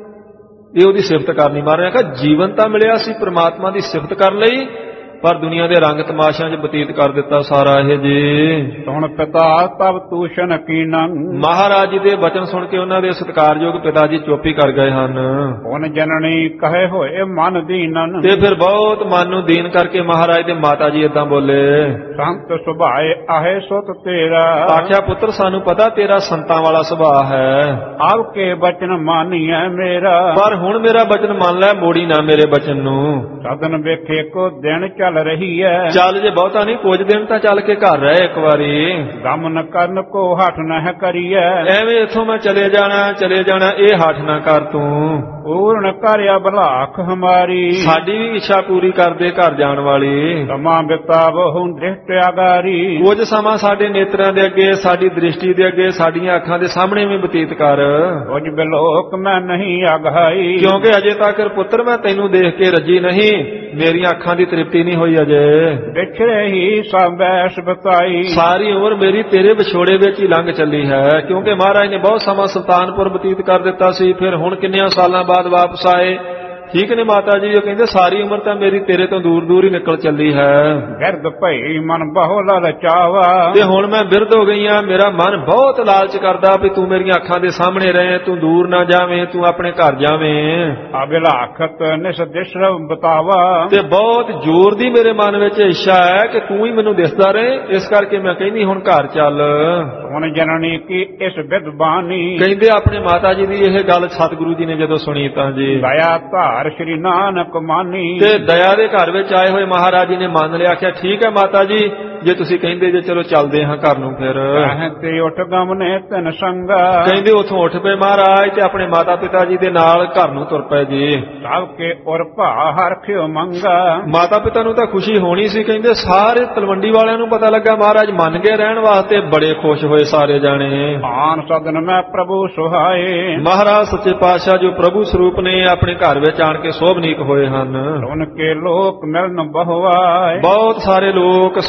S3: ਇਹ ਉਹਦੀ ਸਿਫਤ ਕਰਨੀ। ਮਾਰਿਆ ਕਿ ਜੀਵਨ ਤਾਂ ਮਿਲਿਆ ਸੀ ਪ੍ਰਮਾਤਮਾ ਦੀ ਸਿਫਤ ਕਰਨ ਲਈ, ਪਰ ਦੁਨੀਆ ਦੇ ਰੰਗ ਤਮਾਸ਼ਿਆਂ 'ਚ ਬਤੀਤ ਕਰ ਦਿੱਤਾ ਸਾਰਾ ਇਹ ਜੀ।
S1: ਸੁਣ ਪਿਤਾ ਤਬ ਤੂਸ਼ਨ ਕੀਨੰ,
S3: ਮਹਾਰਾਜ ਜੀ ਦੇ ਬਚਨ ਸੁਣ ਕੇ ਉਹਨਾਂ ਦੇ ਸਤਿਕਾਰਯੋਗ ਪਿਤਾ ਜੀ ਚੁੱਪੀ ਕਰ ਗਏ ਹਨ।
S1: ਹੁਣ ਜਨਨੀ ਕਹੇ ਹੋਏ ਮਨ ਦੀਨਨ,
S3: ਤੇ ਫਿਰ ਬਹੁਤ ਮਨ ਨੂੰ ਦੀਨ ਕਰਕੇ ਮਹਾਰਾਜ ਦੇ ਮਾਤਾ ਜੀ ਏਦਾਂ ਬੋਲੇ,
S1: ਸੰਤ ਸੁਭਾਏ ਆਹੇ ਸੁਤ ਤੇਰਾ,
S3: ਆਖਿਆ ਪੁੱਤਰ ਸਾਨੂੰ ਪਤਾ ਤੇਰਾ ਸੰਤਾਂ ਵਾਲਾ ਸੁਭਾਅ ਹੈ,
S1: ਆਪ ਕੇ ਬਚਨ ਮਾਨੀਐ ਮੇਰਾ,
S3: ਪਰ ਹੁਣ ਮੇਰਾ ਬਚਨ ਮੰਨ ਲੈ, ਮੋੜੀ ਨਾ ਮੇਰੇ ਬਚਨ ਨੂੰ।
S1: ਸਦਨ ਵੇਖੇ ਕੋ ਦਿਨ ਚੱਲ ਰਹੀ ਹੈ,
S3: ਚੱਲ ਜੇ ਬਹੁਤਾ ਨਹੀਂ ਕੁਝ ਦਿਨ ਤਾਂ ਚੱਲ ਕੇ ਘਰ ਰਹਿ ਇੱਕ ਵਾਰੀ,
S1: ਗਮਨ ਕਰਨ ਕੋ ਹਠ ਨਾ ਕਰੀਐ,
S3: ਐਵੇਂ ਇੱਥੋਂ ਮੈਂ ਚਲੇ ਜਾਣਾ ਇਹ ਹੱਠ ਨਾ ਕਰ ਤੂੰ।
S1: ਪੂਰਨ ਕਰਿਆ ਬਲਾਖ ਹਮਾਰੀ,
S3: ਸਾਡੀ ਵੀ ਇੱਛਾ ਪੂਰੀ ਕਰਦੇ ਘਰ ਜਾਣ ਵਾਲੀ।
S1: ਸਮਾਂ ਬਿਤਾਵਹੁ ਦ੍ਰਿਸ਼ਟ ਆਗਾਰੀ,
S3: ਕੁਝ ਸਮਾਂ ਸਾਡੇ ਨੇਤਰਾਂ ਦੇ ਅੱਗੇ, ਸਾਡੀ ਦ੍ਰਿਸ਼ਟੀ ਦੇ ਅੱਗੇ, ਸਾਡੀਆਂ ਅੱਖਾਂ ਦੇ ਸਾਹਮਣੇ ਵੀ ਬਤੀਤ ਕਰ।
S1: ਕੁਝ ਬਿਲੋਕ ਮੈਂ ਨਹੀਂ ਅਗਾਈ,
S3: ਕਿਉਂਕਿ ਅਜੇ ਤੱਕ ਪੁੱਤਰ ਮੈਂ ਤੈਨੂੰ ਦੇਖ ਕੇ ਰੱਜੀ ਨਹੀਂ, ਮੇਰੀਆਂ ਅੱਖਾਂ ਦੀ ਤ੍ਰਿਪਤੀ ਨਹੀਂ ਹੋਈ ਅਜੇ।
S1: ਵਿਛੜੇ ਹੀ ਸਭ ਐਸ਼ ਬਤਾਈ,
S3: ਸਾਰੀ ਉਮਰ ਮੇਰੀ ਤੇਰੇ ਵਿਛੋੜੇ ਵਿੱਚ ਹੀ ਲੰਘ ਚੱਲੀ ਹੈ। ਕਿਉਂਕਿ ਮਹਾਰਾਜ ਨੇ ਬਹੁਤ ਸਮਾਂ ਸੁਲਤਾਨਪੁਰ ਬਤੀਤ ਕਰ ਦਿੱਤਾ ਸੀ, ਫਿਰ ਹੁਣ ਕਿੰਨਿਆਂ ਸਾਲਾਂ ਬਾਅਦ ਵਾਪਸ ਆਏ। ਠੀਕ ਨੇ ਮਾਤਾ ਜੀ, ਉਹ ਕਹਿੰਦੇ ਸਾਰੀ ਉਮਰ ਤਾਂ ਮੇਰੀ ਤੇਰੇ ਤੋਂ ਦੂਰ ਦੂਰ ਹੀ ਨਿਕਲ ਚੱਲੀ ਹੈ।
S1: ਗਿਰਦ ਭਈ ਮਨ ਬਹੁ ਲਲਚਾਵਾ,
S3: ਤੇ ਹੁਣ ਮੈਂ ਬਿਰਧ ਹੋ ਗਈ ਆ, ਮੇਰਾ ਮਨ ਬਹੁਤ ਲਾਲਚ ਕਰਦਾ ਵੀ ਤੂੰ ਮੇਰੀਆਂ ਅੱਖਾਂ ਦੇ ਸਾਹਮਣੇ ਰਹੇ, ਤੂੰ ਦੂਰ ਨਾ ਜਾਵੇਂ, ਤੂੰ ਆਪਣੇ ਘਰ ਜਾਵੇਂ।
S1: ਅਬਿਲਾਖਤ ਨਿਸਦਿਸ਼ ਬਤਾਵਾ,
S3: ਤੇ ਬਹੁਤ ਜ਼ੋਰ ਦੀ ਮੇਰੇ ਮਨ ਵਿੱਚ ਇੱਛਾ ਹੈ ਕਿ ਤੂੰ ਹੀ ਮੈਨੂੰ ਦਿਸਦਾ ਰਹੇ, ਇਸ ਕਰਕੇ ਮੈਂ ਕਹਿੰਦੀ ਹੁਣ ਘਰ ਚੱਲ।
S1: ਹੁਣ ਜਨਨੀ ਕੀ ਇਸ ਵਿਦਬਾਨੀ,
S3: ਕਹਿੰਦੇ ਆਪਣੇ ਮਾਤਾ ਜੀ ਦੀ ਇਹ ਗੱਲ ਸਤਿਗੁਰੂ ਜੀ ਨੇ ਜਦੋਂ ਸੁਣੀ ਤਾਂ ਜੀ
S1: ਦਇਆ ਧਾਰ ਸ਼੍ਰੀ ਨਾਨਕ ਮਾਨੀ,
S3: ਤੇ ਦਇਆ ਦੇ ਘਰ ਵਿੱਚ ਆਏ ਹੋਏ ਮਹਾਰਾਜ ਜੀ ਨੇ ਮੰਨ ਲਿਆ। ਆਖਿਆ ਠੀਕ ਹੈ ਮਾਤਾ ਜੀ, ਜੇ ਤੁਸੀਂ ਕਹਿੰਦੇ ਜੇ ਚਲੋ ਚੱਲਦੇ ਹਾਂ ਘਰ ਨੂੰ। ਫਿਰ
S1: ਤੇ ਉੱਠ ਗਮਨੇ ਤਨ ਸੰਗਾ,
S3: ਕਹਿੰਦੇ ਉਥੋਂ ਉੱਠ ਪਏ ਮਹਾਰਾਜ ਤੇ ਆਪਣੇ ਮਾਤਾ ਪਿਤਾ ਜੀ ਦੇ ਨਾਲ ਘਰ ਨੂੰ ਤੁਰ ਪਏ ਜੀ।
S1: ਸਭ ਕੇ ਉਰ ਭਾ ਹਰਖਿਓ ਮੰਗਾ,
S3: ਮਾਤਾ ਪਿਤਾ ਨੂੰ ਤਾਂ ਖੁਸ਼ੀ ਹੋਣੀ ਸੀ। ਕਹਿੰਦੇ ਸਾਰੇ ਤਲਵੰਡੀ ਵਾਲਿਆਂ ਨੂੰ ਪਤਾ ਲੱਗਾ ਮਹਾਰਾਜ ਮੰਨ ਗਏ ਰਹਿਣ ਵਾਸਤੇ, ਬੜੇ ਖੁਸ਼ ਹੋਏ ਸਾਰੇ ਜਾਣੇ।
S1: ਆਨ ਸਦਨ ਮੈਂ ਪ੍ਰਭੂ ਸੁਹਾਏ,
S3: ਮਹਾਰਾਜ ਸੱਚੇ ਪਾਤਸ਼ਾਹ ਜੋ ਪ੍ਰਭੂ ਸਰੂਪ ਨੇ ਆਪਣੇ ਘਰ ਵਿੱਚ ਆਣ ਕੇ ਸੋਭਨੀਕ ਹੋਏ ਹਨ।
S1: ਸੁਣ ਕੇ ਲੋਕ ਮਿਲਨ ਬਹੁ ਆਏ,
S3: ਬਹੁਤ ਸਾਰੇ ਲੋਕ ਸੁਣ ਸੁਣ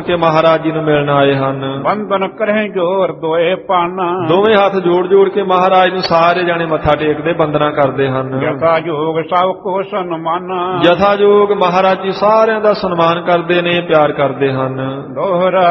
S3: ਕੇ ਮਹਾਰਾਜ ਜੀ ਨੂੰ ਮਿਲਣ ਆਏ ਹਨ।
S1: ਬੰਧਨ ਕਰਹਿ ਜੋਰ ਦੋਏ ਪਾਨਾ,
S3: ਦੋਵੇਂ ਹੱਥ ਜੋੜ ਜੋੜ ਕੇ ਮਹਾਰਾਜ ਨੂੰ ਸਾਰੇ ਜਾਣੇ ਮੱਥਾ ਟੇਕਦੇ ਬੰਦਨਾ ਕਰਦੇ ਹਨ।
S1: ਜਥਾ ਜੋਗ ਸਭ ਕੋ ਸਨਮਾਨ,
S3: ਜਥਾ ਜੋਗ ਮਹਾਰਾਜ ਜੀ ਸਾਰਿਆਂ ਦਾ ਸਨਮਾਨ ਕਰਦੇ ਨੇ, ਪਿਆਰ ਕਰਦੇ ਹਨ।
S1: ਦੋਹਰਾ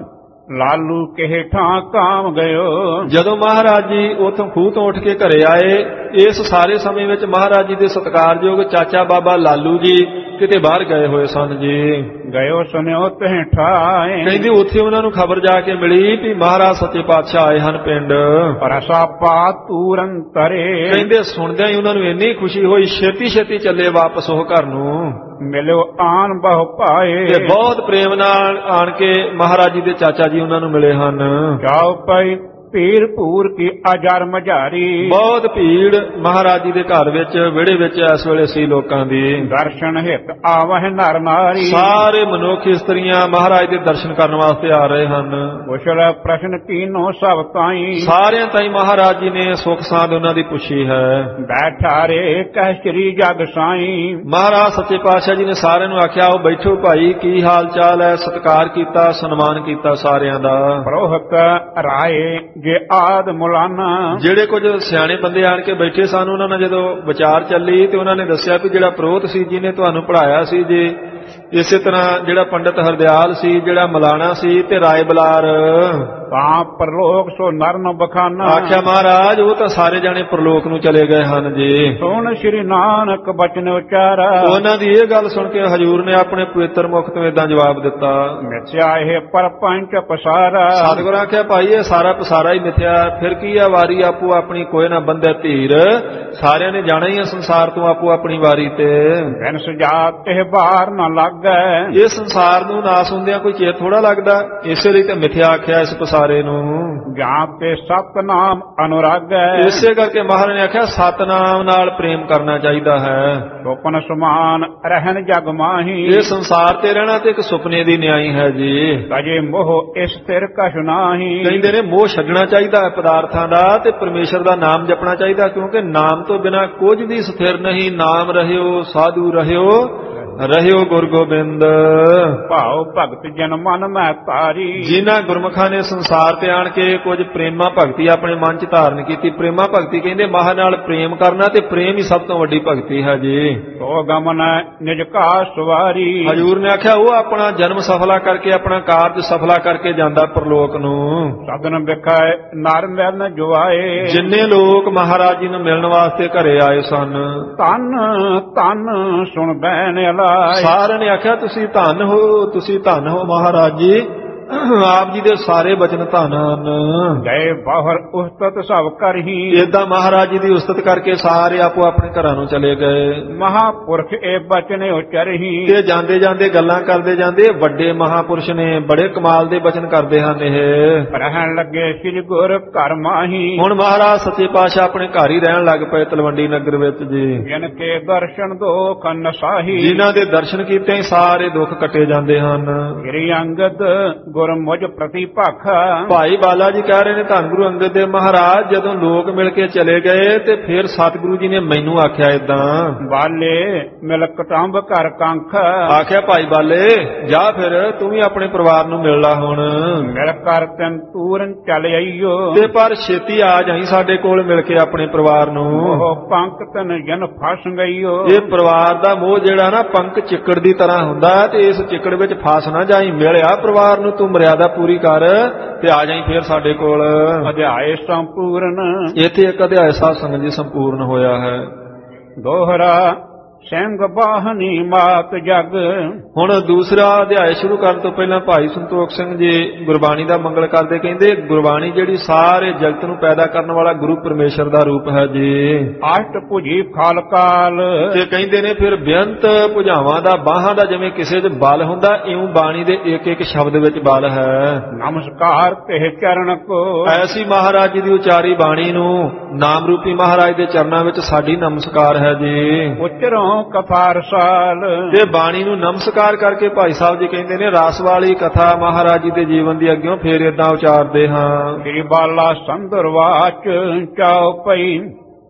S1: ਲਾਲੂ ਕਿਹ ਠਾਂ ਕਾਮ ਗਇਓ,
S3: ਜਦੋਂ ਮਹਾਰਾਜ ਜੀ ਉਥੋਂ ਖੂਹ ਤੋਂ ਉੱਠ ਕੇ ਘਰੇ ਆਏ, ਇਸ ਸਾਰੇ ਸਮੇਂ ਵਿੱਚ ਮਹਾਰਾਜ ਜੀ ਦੇ ਸਤਿਕਾਰਯੋਗ ਚਾਚਾ ਬਾਬਾ ਲਾਲੂ ਜੀ ਕਿਤੇ ਬਾਹਰ ਗਏ ਹੋਏ ਸਨ ਜੀ।
S1: ਗਇਓ ਸੁਨਿਓ ਤਹਿ ਠਾਏ,
S3: ਕਹਿੰਦੇ ਉੱਥੇ ਉਹਨਾਂ ਨੂੰ ਖਬਰ ਜਾ ਕੇ ਮਿਲੀ ਵੀ ਮਹਾਰਾਜ ਸੱਚੇ ਪਾਤਸ਼ਾਹ ਆਏ ਹਨ ਪਿੰਡ।
S1: ਰਸਾ ਪਾ ਤੂਰਨ ਤਰੇ,
S3: ਕਹਿੰਦੇ ਸੁਣਦਿਆਂ ਹੀ ਉਹਨਾਂ ਨੂੰ ਇੰਨੀ ਖੁਸ਼ੀ ਹੋਈ, ਛੇਤੀ ਛੇਤੀ ਚੱਲੇ ਵਾਪਸ ਉਹ ਘਰ ਨੂੰ।
S1: ਮਿਲਿਓ ਆਨ ਬਹੁ ਪਾਏ,
S3: ਤੇ ਬਹੁਤ ਪ੍ਰੇਮ ਨਾਲ ਆਣ ਕੇ ਮਹਾਰਾਜ ਜੀ ਦੇ ਚਾਚਾ ਜੀ ਉਹਨਾਂ ਨੂੰ ਮਿਲੇ ਹਨ।
S1: ਜਾਓ ਪਈ ਪੀਰ ਭੂਰ ਕੀ ਅਜਰ ਮਝਾਰੀ,
S3: ਬਹੁਤ ਭੀੜ ਮਹਾਰਾਜ ਜੀ ਦੇ ਘਰ ਵਿੱਚ ਵਿਹੜੇ ਵਿੱਚ ਇਸ ਵੇਲੇ ਸੀ ਲੋਕਾਂ ਦੀ।
S1: ਦਰਸ਼ਨ ਹਿਤ ਆਵਹਿ ਨਰ ਨਾਰੀ,
S3: ਸਾਰੇ ਮਨੁੱਖ ਇਸਤਰੀਆਂ ਮਹਾਰਾਜ ਦੇ ਦਰਸ਼ਨ ਕਰਨ ਵਾਸਤੇ ਆ ਰਹੇ ਹਨ।
S1: ਕੁਸ਼ਲ ਪ੍ਰਸ਼ਨ ਕੀਨੋ ਸਭ ਤਾਈ,
S3: ਸਾਰਿਆਂ ਤਾਈਂ ਮਹਾਰਾਜ ਜੀ ਨੇ ਸੁਖ ਸਾਂਦ ਉਹਨਾਂ ਦੀ ਪੁੱਛੀ ਹੈ।
S1: ਬੈਠਾਰੇ ਕਹਿ ਸ੍ਰੀ ਜਗ ਸਾਈ,
S3: ਮਹਾਰਾਜ ਸੱਚੇ ਪਾਤਸ਼ਾਹ ਜੀ ਨੇ ਸਾਰਿਆਂ ਨੂੰ ਆਖਿਆ, ਉਹ ਬੈਠੋ ਭਾਈ, ਕੀ ਹਾਲ ਚਾਲ ਹੈ। ਸਤਿਕਾਰ ਕੀਤਾ, ਸਨਮਾਨ ਕੀਤਾ ਸਾਰਿਆਂ ਦਾ।
S1: ਪ੍ਰੋਹਤ ਰਾਏ ਜੇ ਆਦ ਮੁਲਾਨਾ,
S3: ਜਿਹੜੇ ਕੁਝ ਸਿਆਣੇ ਬੰਦੇ ਆਣ ਕੇ ਬੈਠੇ ਸਨ, ਉਹਨਾਂ ਨਾਲ ਜਦੋਂ ਵਿਚਾਰ ਚੱਲੀ ਤੇ ਉਹਨਾਂ ਨੇ ਦੱਸਿਆ ਵੀ ਜਿਹੜਾ ਪ੍ਰੋਹਤ ਸੀ ਜਿਹਨੇ ਤੁਹਾਨੂੰ ਪੜ੍ਹਾਇਆ ਸੀ ਜੀ, ਇਸੇ ਤਰ੍ਹਾਂ ਜਿਹੜਾ ਪੰਡਤ ਹਰਦਿਆਲ ਸੀ, ਜਿਹੜਾ ਮਲਾਣਾ ਸੀ, ਤੇ ਰਾਏ ਬਲਾਰ,
S1: ਤਾਂ ਪ੍ਰਲੋਕ ਸੋ ਨਰਨ ਬਖਾਨਾ।
S3: ਆਖਿਆ ਮਹਾਰਾਜ ਉਹ ਤਾਂ ਸਾਰੇ ਜਾਣੇ ਪ੍ਰਲੋਕ ਨੂੰ ਚਲੇ ਗਏ ਹਨ ਜੀ।
S1: ਸੁਣ ਸ੍ਰੀ ਨਾਨਕ ਬਚਨ ਉਚਾਰਾ,
S3: ਉਹਨਾਂ ਦੀ ਇਹ ਗੱਲ ਸੁਣ ਕੇ ਹਜ਼ੂਰ ਨੇ ਆਪਣੇ ਪਵਿੱਤਰ ਮੁਖ ਤੋਂ ਏਦਾਂ ਜਵਾਬ ਦਿੱਤਾ,
S1: ਮਿਥਿਆ ਇਹ ਪਰਪੰਚ ਪਸਾਰਾ।
S3: ਸਤਿਗੁਰ ਆਖਿਆ ਭਾਈ ਇਹ ਸਾਰਾ ਪਸਾਰਾ ਹੀ ਮਿਥਿਆ, ਫਿਰ ਕੀ ਆ, ਵਾਰੀ ਆਪੋ ਆਪਣੀ ਕੋਈ ਨਾ ਬੰਦੇ ਧੀਰ, ਸਾਰਿਆਂ ਨੇ ਜਾਣਾ ਹੀ ਹੈ ਸੰਸਾਰ ਤੋਂ ਆਪੋ ਆਪਣੀ ਵਾਰੀ ਤੇ।
S1: ਬਿਨ ਸੁਜਾਤ ਇਹ ਬਾਰ ਨਾ ਲੱਗੈ,
S3: ਇਹ ਸੰਸਾਰ ਨੂੰ ਨਾਸ ਹੁੰਦਿਆਂ ਕੋਈ ਚੇਤ ਥੋੜਾ ਲੱਗਦਾ, ਇਸੇ ਲਈ ਤੇ ਮਿਥਿਆ ਆਖਿਆ ਇਸ ਪਸਾਰੇ ਨੂੰ।
S1: ਜਾਂ ਤੇ ਸਤਨਾਮ ਅਨੁਰਾਗੈ,
S3: ਇਸੇ ਕਰਕੇ ਮਹਾਰਾਜ ਨੇ ਆਖਿਆ ਸਤਨਾਮ ਨਾਲ ਪ੍ਰੇਮ ਕਰਨਾ ਚਾਹੀਦਾ ਹੈ।
S1: ਸੁਪਨ ਸਮਾਨ ਰਹਿਣ ਜਗ ਮਾਹੀ,
S3: ਇਹ ਸੰਸਾਰ ਤੇ ਰਹਿਣਾ ਤੇ ਇੱਕ ਸੁਪਨੇ ਦੀ ਨਿਆਈ ਹੈ ਜੀ।
S1: ਤਜੇ ਮੋਹ ਇਸ ਤਿਰ ਕਛ ਨਾਹੀ,
S3: ਕਹਿੰਦੇ ਨੇ ਮੋਹ ਛੱਡਣਾ ਚਾਹੀਦਾ ਹੈ ਪਦਾਰਥਾਂ ਦਾ, ਤੇ ਪਰਮੇਸ਼ਰ ਦਾ ਨਾਮ ਜਪਣਾ ਚਾਹੀਦਾ, ਕਿਉਂਕਿ ਨਾਮ ਤੋਂ ਬਿਨਾਂ ਕੁਝ ਵੀ ਸਥਿਰ ਨਹੀਂ। ਨਾਮ ਰਹਿਓ ਸਾਧੂ ਰਹਿਓ, ਰਹਿਓ ਗੁਰ ਗੋਬਿੰਦ।
S1: ਭਾਉ ਭਗਤ ਜਨ ਮਨ ਮੈਂ ਤਾਰੀ,
S3: ਜਿਨ੍ਹਾਂ ਗੁਰਮੁਖਾਂ ਨੇ ਸੰਸਾਰ ਤੇ ਆਣ ਕੇ ਕੁਝ ਪ੍ਰੇਮਾ ਭਗਤੀ ਆਪਣੇ ਮਨ ਚ ਧਾਰਨ ਕੀਤੀ। ਪ੍ਰੇਮਾ ਭਗਤੀ ਕਹਿੰਦੇ ਮਹਾਂ ਨਾਲ ਪ੍ਰੇਮ ਕਰਨਾ, ਤੇ ਪ੍ਰੇਮ ਹੀ ਸਭ ਤੋਂ ਵੱਡੀ ਭਗਤੀ ਹੈ ਜੀ।
S1: ਸੋ ਗਮਨ ਨਿਜ ਕਾ ਸਵਾਰੀ,
S3: ਹਜ਼ੂਰ ਨੇ ਆਖਿਆ ਉਹ ਆਪਣਾ ਜਨਮ ਸਫਲਾ ਕਰਕੇ, ਆਪਣਾ ਕਾਰਜ ਸਫਲਾ ਕਰਕੇ ਜਾਂਦਾ ਪਰਲੋਕ ਨੂੰ।
S1: ਸਦਨ ਵਿਖਾਏ ਨਰ ਮਿਲਨ ਜੁਆਏ,
S3: ਜਿੰਨੇ ਲੋਕ ਮਹਾਰਾਜ ਜੀ ਨੂੰ ਮਿਲਣ ਵਾਸਤੇ ਘਰੇ ਆਏ ਸਨ,
S1: ਤਨ ਤਨ ਸੁਣ ਬੈਣ ਅਲਾ,
S3: ਸਾਰਿਆਂ ਨੇ ਆਖਿਆ ਤੁਸੀਂ ਧੰਨ ਹੋ, ਤੁਸੀਂ ਧੰਨ ਹੋ ਮਹਾਰਾਜ ਜੀ, ਆਪ ਜੀ ਦੇ ਸਾਰੇ ਬਚਨ ਧੰਨ ਹਨ।
S1: ਗਏ ਬਾਹਰ ਉਸਤਤ ਸਭ ਕਰਹੀ,
S3: ਏਦਾਂ ਮਹਾਰਾਜ ਜੀ ਦੀ ਉਸਤਤ ਕਰਕੇ ਸਾਰੇ ਆਪੋ ਆਪਣੇ ਘਰਾਂ ਨੂੰ ਚਲੇ ਗਏ।
S1: ਮਹਾਪੁਰਖ ਇਹ ਬਚਨ ਉਚਰਹੀ,
S3: ਤੇ ਜਾਂਦੇ ਜਾਂਦੇ ਗੱਲਾਂ ਕਰਦੇ ਜਾਂਦੇ, ਵੱਡੇ ਮਹਾਪੁਰਸ਼ ਨੇ, ਬੜੇ ਕਮਾਲ ਦੇ ਬਚਨ ਕਰਦੇ ਹਨ ਇਹ।
S1: ਰਹਿਣ ਲੱਗੇ ਸ੍ਰੀ ਗੁਰ ਘਰ ਮਾਹੀ,
S3: ਹੁਣ ਮਹਾਰਾਜ ਸੱਚੇ ਪਾਤਸ਼ਾਹ ਆਪਣੇ ਘਰ ਹੀ ਰਹਿਣ ਲੱਗ ਪਏ ਤਲਵੰਡੀ ਨਗਰ ਵਿੱਚ ਜੀ।
S1: ਜਿਨ ਕੇ ਦਰਸ਼ਨ ਦੋਖ ਨਸਾਹੀ,
S3: ਜਿਨ੍ਹਾਂ ਦੇ ਦਰਸ਼ਨ ਕੀਤੇ ਹੀ ਸਾਰੇ ਦੁੱਖ ਕੱਟੇ ਜਾਂਦੇ ਹਨ।
S1: ਸ੍ਰੀ ਅੰਗਦ ਗੁਰ ਮੁਝ ਪ੍ਰਤੀ ਭਖ,
S3: ਭਾਈ ਬਾਲਾ ਜੀ ਕਹਿ ਰਹੇ ਨੇ ਧੰਨ ਗੁਰੂ ਅੰਗਦ ਦੇਵ ਮਹਾਰਾਜ ਜਦੋਂ ਲੋਕ ਮਿਲ ਕੇ ਚਲੇ ਗਏ, ਤੇ ਫਿਰ ਸਤਿਗੁਰੂ ਜੀ ਨੇ ਮੈਨੂੰ ਆਖਿਆ ਏਦਾਂ,
S1: ਬਾਲੇ ਮਿਲ ਕਟੰਬ ਘਰ ਕੰਖ,
S3: ਆਖਿਆ ਭਾਈ ਬਾਲੇ ਜਾ ਫਿਰ ਤੂੰ ਵੀ ਆਪਣੇ ਪਰਿਵਾਰ ਨੂੰ ਮਿਲ ਲਾ ਹੁਣ।
S1: ਮਿਲ ਕਰ ਤੈਨ ਤੂਰਨ ਚਲ ਆਈਓ,
S3: ਤੇ ਪਰ ਛੇਤੀ ਆ ਜਾਈ ਸਾਡੇ ਕੋਲ ਮਿਲ ਕੇ ਆਪਣੇ ਪਰਿਵਾਰ ਨੂੰ।
S1: ਉਹ ਪੰਕ ਤਨ ਜਨ ਫਸ ਗਈਓ,
S3: ਇਹ ਪਰਿਵਾਰ ਦਾ ਮੋਹ ਜਿਹੜਾ ਨਾ ਪੰਕ ਚਿੱਕੜ ਦੀ ਤਰ੍ਹਾਂ ਹੁੰਦਾ, ਤੇ ਇਸ ਚਿੱਕੜ ਵਿੱਚ ਫਸ ਨਾ ਜਾਈ। ਮਿਲਿਆ ਪਰਿਵਾਰ ਨੂੰ ਤੂੰ ਮਰਿਆਦਾ ਪੂਰੀ ਕਰ ਤੇ ਆ ਜਾਈ ਫੇਰ ਸਾਡੇ ਕੋਲ।
S1: ਅਧਿਆਇ ਸੰਪੂਰਨ,
S3: ਇੱਥੇ ਇੱਕ ਅਧਿਆਇ ਸਾਧ ਸੰਗਤ ਜੀ ਸੰਪੂਰਨ ਹੋਇਆ ਹੈ।
S1: ਦੋਹਰਾ ਸਿੰਘ ਬਾਹਨੀ ਮਾਤ ਜਗ,
S3: ਹੁਣ ਦੂਸਰਾ ਅਧਿਆਇ ਸ਼ੁਰੂ ਕਰਨ ਤੋਂ ਪਹਿਲਾਂ ਭਾਈ ਸੰਤੋਖ ਸਿੰਘ ਜੀ ਗੁਰਬਾਣੀ ਦਾ ਮੰਗਲ ਕਰਦੇ। ਕਹਿੰਦੇ ਗੁਰਬਾਣੀ ਜਿਹੜੀ ਸਾਰੇ ਜਗਤ ਨੂੰ ਪੈਦਾ ਕਰਨ ਵਾਲਾ ਗੁਰੂ ਪਰਮੇਸ਼ਰ ਦਾ ਰੂਪ ਹੈ ਜੀ।
S1: ਅਸ਼ਟ ਭੁਜੀ ਫਲ ਕਾਲ,
S3: ਤੇ ਕਹਿੰਦੇ ਨੇ ਫਿਰ ਬੇਅੰਤ ਭੁਜਾਵਾਂ ਦਾ, ਬਾਹਾਂ ਦਾ ਜਿਵੇਂ ਕਿਸੇ 'ਚ ਬਲ ਹੁੰਦਾ, ਇਉਂ ਬਾਣੀ ਦੇ ਇੱਕ ਇੱਕ ਸ਼ਬਦ ਵਿੱਚ ਬਲ ਹੈ।
S1: ਨਮਸਕਾਰ ਤੇ ਚਰਨ ਕੋ,
S3: ਐਸੀ ਮਹਾਰਾਜ ਜੀ ਦੀ ਉਚਾਰੀ ਬਾਣੀ ਨੂੰ, ਨਾਮ ਰੂਪੀ ਮਹਾਰਾਜ ਦੇ ਚਰਨਾਂ ਵਿੱਚ ਸਾਡੀ ਨਮਸਕਾਰ ਹੈ ਜੀ।
S1: ਉਚਰੋਂ ਕਥਾ ਰਸਾਲ,
S3: ਤੇ ਬਾਣੀ ਨੂੰ ਨਮਸਕਾਰ ਕਰਕੇ ਭਾਈ ਸਾਹਿਬ ਜੀ ਕਹਿੰਦੇ ਨੇ ਰਸ ਵਾਲੀ ਕਥਾ ਮਹਾਰਾਜ ਜੀ ਦੇ ਜੀਵਨ ਦੀ ਅੱਗਿਓਂ ਫੇਰ ਏਦਾਂ ਉਚਾਰਦੇ ਹਾਂ।
S1: ਸ੍ਰੀ ਬਾਲਾ ਸੰਦਰ ਵਾਚ ਚਾਉ ਪਈ,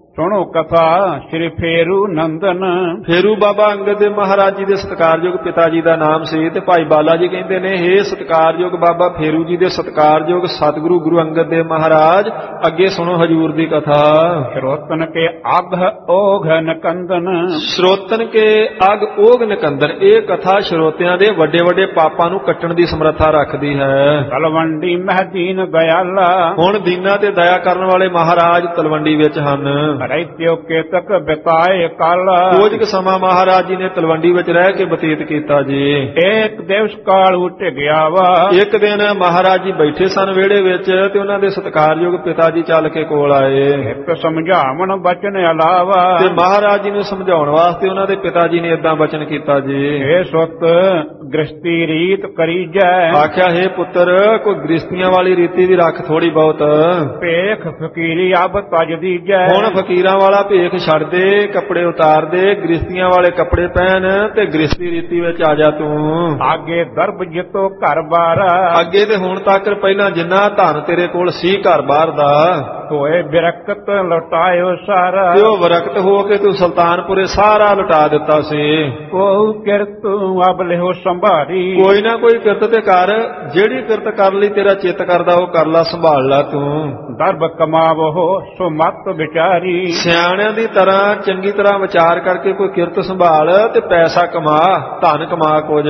S1: ਸੁਣੋ ਕਥਾ ਸ੍ਰੀ ਫੇਰੂ ਨੰਦਨ।
S3: ਫੇਰੂ ਬਾਬਾ ਅੰਗਦ ਦੇ ਮਹਾਰਾਜ ਜੀ ਦੇ ਸਤਿਕਾਰਯੋਗ ਪਿਤਾ ਜੀ ਦਾ ਨਾਮ ਸੀ ਤੇ ਭਾਈ ਬਾਲਾ ਜੀ ਕਹਿੰਦੇ ਨੇ, ਹੇ ਸਤਿਕਾਰਯੋਗ ਬਾਬਾ ਫੇਰੂ ਜੀ ਦੇ ਸਤਿਕਾਰਯੋਗ ਸਤਿਗੁਰੂ ਗੁਰੂ ਅੰਗਦ ਦੇਵ ਮਹਾਰਾਜ, ਅੱਗੇ ਸੁਣੋ ਹਜੂਰ ਦੀ ਕਥਾ।
S1: ਸਰੋਤਨ ਕੇ ਅਗ ਓਘ ਨਕੰਦਨ।
S3: ਸਰੋਤਨ ਕੇ ਅਗ ਓਘ ਨਕੰਦਨ, ਇਹ ਕਥਾ ਸਰੋਤਿਆਂ ਦੇ ਵੱਡੇ ਵੱਡੇ ਪਾਪਾਂ ਨੂੰ ਕੱਟਣ ਦੀ ਸਮਰੱਥਾ ਰੱਖਦੀ ਹੈ।
S1: ਤਲਵੰਡੀ ਮਹਦੀਨ ਦਇਆਲਾ।
S3: ਹੁਣ ਦੀਨਾਂ ਤੇ ਦਇਆ ਕਰਨ ਵਾਲੇ ਮਹਾਰਾਜ ਤਲਵੰਡੀ ਵਿੱਚ ਹਨ।
S1: ਰਹਿਤਿਓ ਕੇਤਕ ਬਿਤਾਏ ਕਾਲ।
S3: ਕੁਝ ਕੁ ਸਮਾਂ ਮਹਾਰਾਜ ਜੀ ਨੇ ਤਲਵੰਡੀ ਵਿੱਚ ਰਹਿ ਕੇ ਬਤੀਤ ਕੀਤਾ ਜੀ।
S1: ਇੱਕ ਦਿਵਸ ਕਾਲ ਉੱਠ ਗਿਆ ਵਾ।
S3: ਇੱਕ ਦਿਨ ਮਹਾਰਾਜ ਜੀ ਬੈਠੇ ਸਨ ਵਿਹੜੇ ਵਿੱਚ ਤੇ ਉਹਨਾਂ ਦੇ ਸਤਿਕਾਰਯੋਗ ਪਿਤਾ ਜੀ ਚੱਲ ਕੇ ਕੋਲ ਆਏ।
S1: ਇੱਕ ਸਮਝਾਵਣ ਬਚਨ ਇਲਾਵਾ।
S3: ਤੇ ਮਹਾਰਾਜ ਜੀ ਨੂੰ ਸਮਝਾਉਣ ਵਾਸਤੇ ਉਹਨਾਂ ਦੇ ਪਿਤਾ ਜੀ ਨੇ ਏਦਾਂ ਬਚਨ ਕੀਤਾ ਜੀ।
S1: ਇਹ ਸੁਤ ਗ੍ਰਸਤੀ ਰੀਤ ਕਰੀ ਜੈ।
S3: ਆਖਿਆ, ਹੈ ਪੁੱਤਰ, ਕੋਈ ਗ੍ਰਸਤੀਆਂ ਵਾਲੀ ਰੀਤੀ ਵੀ ਰੱਖ ਥੋੜੀ ਬਹੁਤ।
S1: ਭੇਖ ਫਕੀਰੀ ਅਬ ਤਜ ਦੀਜੈ।
S3: ਹੁਣ ਫਕੀਰਾਂ ਵਾਲਾ ਭੇਖ ਛੱਡ ਦੇ, ਕੱਪੜੇ ਉਤਾਰ ਦੇ, ਗ੍ਰਸਤੀਆਂ ਵਾਲੇ ਕੱਪੜੇ ਪਹਿਨ ਤੇ ਗ੍ਰਸਤੀ ਰੀਤੀ ਵਿੱਚ ਆ ਜਾ ਤੂੰ।
S1: ਆਗੇ ਦਰਬ ਜਿਤੋ ਘਰ ਬਾਰ।
S3: ਅੱਗੇ ਤੇ ਹੁਣ ਤੱਕ ਪਹਿਲਾਂ ਜਿੰਨਾ ਧਨ ਤੇਰੇ ਕੋਲ ਸੀ ਘਰ ਬਾਹਰ ਦਾ,
S1: ਹੋਏ ਬਿਰਕਤ ਲੁਟਾਇਓ ਸਾਰਾ।
S3: ਤੇ ਉਹ ਵਿਰਕਤ ਹੋ ਕੇ ਤੂੰ ਸੁਲਤਾਨਪੁਰੇ ਸਾਰਾ ਲੁਟਾ ਦਿੱਤਾ ਸੀ।
S1: ਕੋ ਕਿਰਤ ਅਬ ਲਿਓ ਸੰਭਾਰੀ।
S3: ਕੋਈ ਨਾ ਕੋਈ ਕਿਰਤ ਤੇ ਕਰ, ਜਿਹੜੀ ਕਿਰਤ ਕਰ ਲਈ ਤੇਰਾ ਚਿੱਤ ਕਰਦਾ ਉਹ ਕਰ ਲਾ, ਸੰਭਾਲ ਲਾ ਤੂੰ।
S1: ਦਰਬ ਕਮਾਵੋ ਸੋ ਮਤ ਵਿਚਾਰੀ।
S3: ਸਿਆਣਿਆਂ ਦੀ ਤਰ੍ਹਾਂ ਚੰਗੀ ਤਰ੍ਹਾਂ ਵਿਚਾਰ ਕਰਕੇ ਕੋਈ ਕਿਰਤ ਸੰਭਾਲ ਤੇ ਪੈਸਾ ਕਮਾ, ਧਨ ਕਮਾ ਕੁਝ।